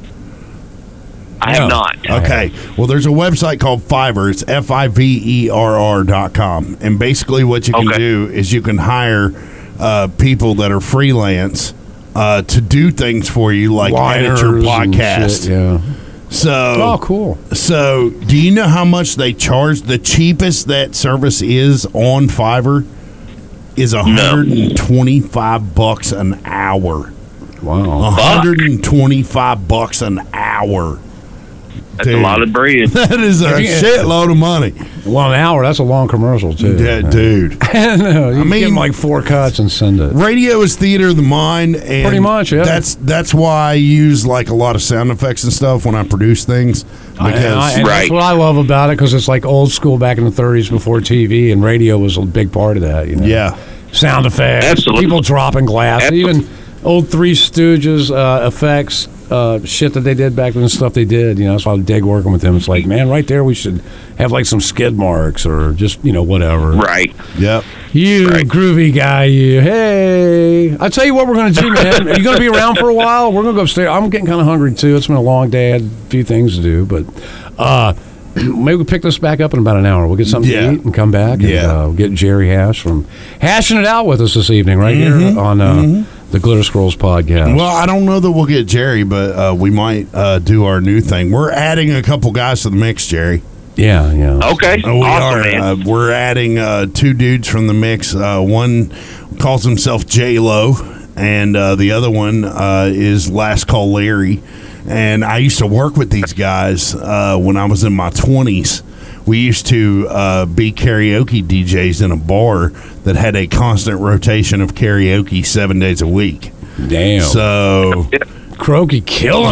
I have not. Okay. Well, there's a website called Fiverr. It's F I V E R R dot com. And basically what you can Okay. do is you can hire uh, people that are freelance uh, to do things for you, like edit your Liners and podcast. shit, yeah. So, Oh, cool. so do you know how much they charge? The cheapest that service is on Fiverr is one hundred twenty-five bucks an hour. Wow. one hundred twenty-five bucks an hour. That's Dude. a lot of bread. That is a Yeah. shitload of money. One hour. That's a long commercial too. Yeah, dude. no, you I mean- give him like four cuts and send it. Radio is theater of the mind, and Pretty much, yeah. That's that's why I use like a lot of sound effects and stuff when I produce things because I- I- and That's what I love about it because it's like old school back in the thirties before T V, and radio was a big part of that. You know? yeah, Sound effects, Absolutely. people dropping glass, Absolutely. even old Three Stooges uh, effects, uh, shit that they did back then, stuff they did. You know, that's why I dig working with them. It's like, man, right there, we should have like some skid marks or just you know whatever. Right. yep. You Right. groovy guy, you. Hey, I tell you what, we're gonna do, man. Are you gonna be around for a while? We're gonna go upstairs. I'm getting kind of hungry too. It's been a long day. I had a few things to do, but uh, maybe we pick this back up in about an hour. We'll get something Yeah. to eat and come back. And, Yeah. uh, we'll get Jerry Hash from hashing it out with us this evening, right Mm-hmm. here on uh, the Glitter Scrolls podcast. Well, I don't know that we'll get Jerry, but uh, we might uh, do our new thing. We're adding a couple guys to the mix, Jerry. yeah, yeah. Okay. Uh, we awesome, are. man. Uh, we're adding uh, two dudes from the mix. Uh, one calls himself J Lo, and uh, the other one uh, is Last Call Larry. And I used to work with these guys uh, when I was in my twenties. We used to uh, be karaoke D Js in a bar that had a constant rotation of karaoke seven days a week. Damn. So, Croaky killing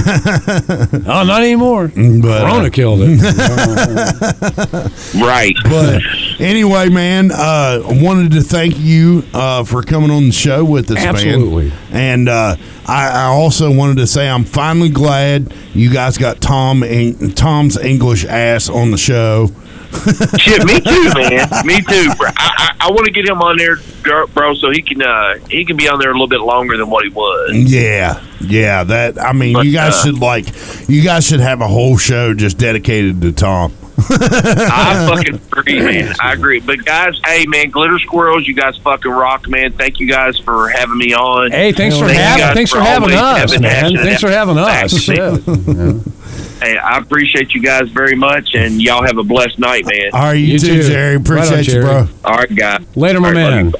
it. oh, not anymore. but, Corona killed it. Right. but anyway, man, uh, I wanted to thank you uh, for coming on the show with us, Absolutely. man. And uh, I, I also wanted to say I'm finally glad you guys got Tom Eng- Tom's English ass on the show. Shit, me too, man. Me too. Bro. I, I, I want to get him on there, bro, so he can uh, he can be on there a little bit longer than what he was. Yeah, yeah. That I mean, But, you guys uh, should like, you guys should have a whole show just dedicated to Tom. I fucking agree, man. I agree. But guys, hey, man, Glitter Squirrels, you guys fucking rock, man. Thank you guys for having me on. Hey, thanks for Thank you having guys thanks for having always us, having man. hashing it Thanks for out. having us. Thanks, man. Shit. Hey, I appreciate you guys very much, and y'all have a blessed night, man. All right, you, You too, too. Jerry. Right on, Appreciate you, Jerry. bro. All right, guys. Later, my All right, man. buddy.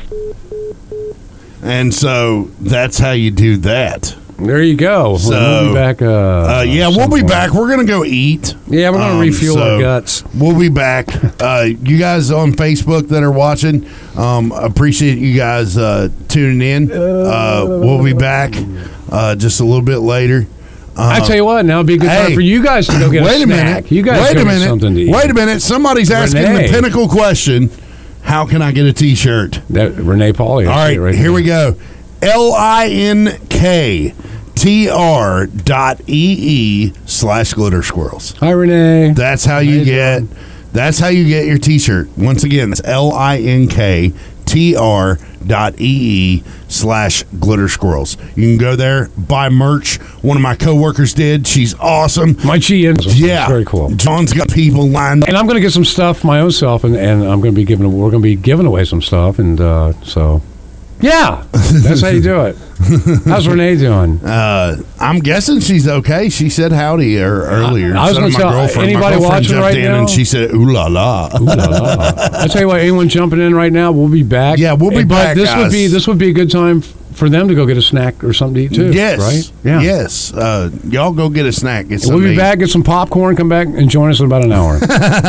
And so that's how you do that. There you go. So, we'll be back. Uh, Uh, yeah, at we'll some be point. back. We're gonna go eat. Yeah, we're gonna Um, refuel so our guts. We'll be back. Uh, you guys on Facebook that are watching, um, appreciate you guys uh, tuning in. Uh, we'll be back uh, just a little bit later. I Uh, tell you what, now would be a good time hey, for you guys to go get wait a a snack. minute. You guys wait go a get minute. something to eat. Wait a minute. Somebody's asking Renee. the pinnacle question. How can I get a T-shirt? That Renee Pauly. All right, right here there. we go. L I N K T R dot E E slash glitter squirrels. Hi, Renee. That's how you get. That's how you get your T-shirt. Once again, it's L I N K T R dot E E slash glitter squirrels. You can go there, buy merch. One of my coworkers did. She's awesome. My G in. Yeah, very cool. John's got people lined up. And I'm going to get some stuff my own self, and, and I'm going to be giving. We're going to be giving away some stuff, and uh, so yeah, that's how you do it. How's Renee doing? Uh, I'm guessing she's okay. She said howdy er, earlier. I was So gonna did my tell- girlfriend. anybody my girlfriend watching jumped right in now? and she said, "Ooh la la." Ooh la la. I tell you what, anyone jumping in right now, we'll be back. Yeah, we'll be But back, This would guys. be this would be a good time f- for them to go get a snack or something to eat too. Yes. Right? Yeah. Yes. Uh, y'all go get a snack. Get We'll be something back, get some popcorn, come back and join us in about an hour.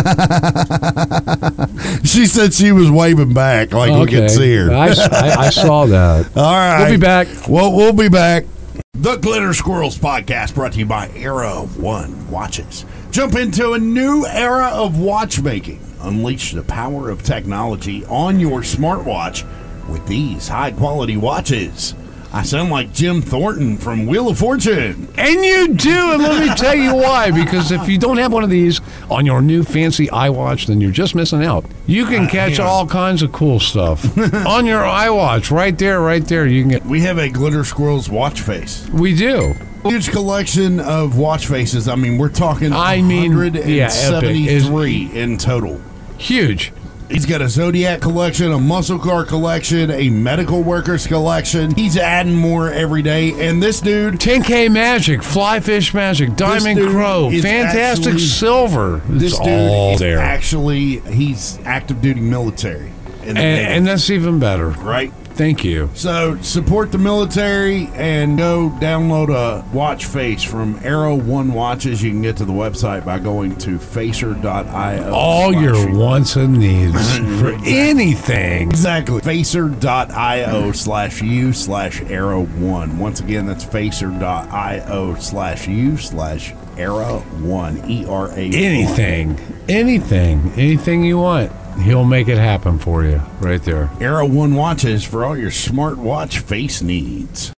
She said she was waving back like we Okay. could see her. I, I, I saw that. All right. We'll be back. Well, we'll be back. The Glitter Squirrels podcast brought to you by Era of One Watches. Jump into a new era of watchmaking. Unleash the power of technology on your smartwatch with these high-quality watches. I sound like Jim Thornton from Wheel of Fortune. And you do, and let me tell you why. Because if you don't have one of these on your new fancy iWatch, then you're just missing out. You can catch Uh, yeah. all kinds of cool stuff on your iWatch, right there, right there. You can get. We have a Glitter Squirrels watch face. We do. Huge collection of watch faces. I mean, we're talking I mean, one hundred seventy-three yeah, in total. Huge. He's got a Zodiac collection, a muscle car collection, a medical workers collection. He's adding more every day. And this dude, ten K Magic, Fly Fish Magic, Diamond dude Crow, is Fantastic actually- Silver. this It's dude all is there. actually, he's active duty military. In And, the Navy, and that's even better. right? Thank you. So support the military and go download a watch face from Arrow One Watches. You can get to the website by going to facer dot io. All your wants and needs for anything. Exactly. Facer dot io slash u slash arrow one. Once again, that's facer dot io slash u slash arrow one. E R A. Anything. Anything. Anything you want. He'll make it happen for you right there. Arrow One Watches for all your smartwatch face needs.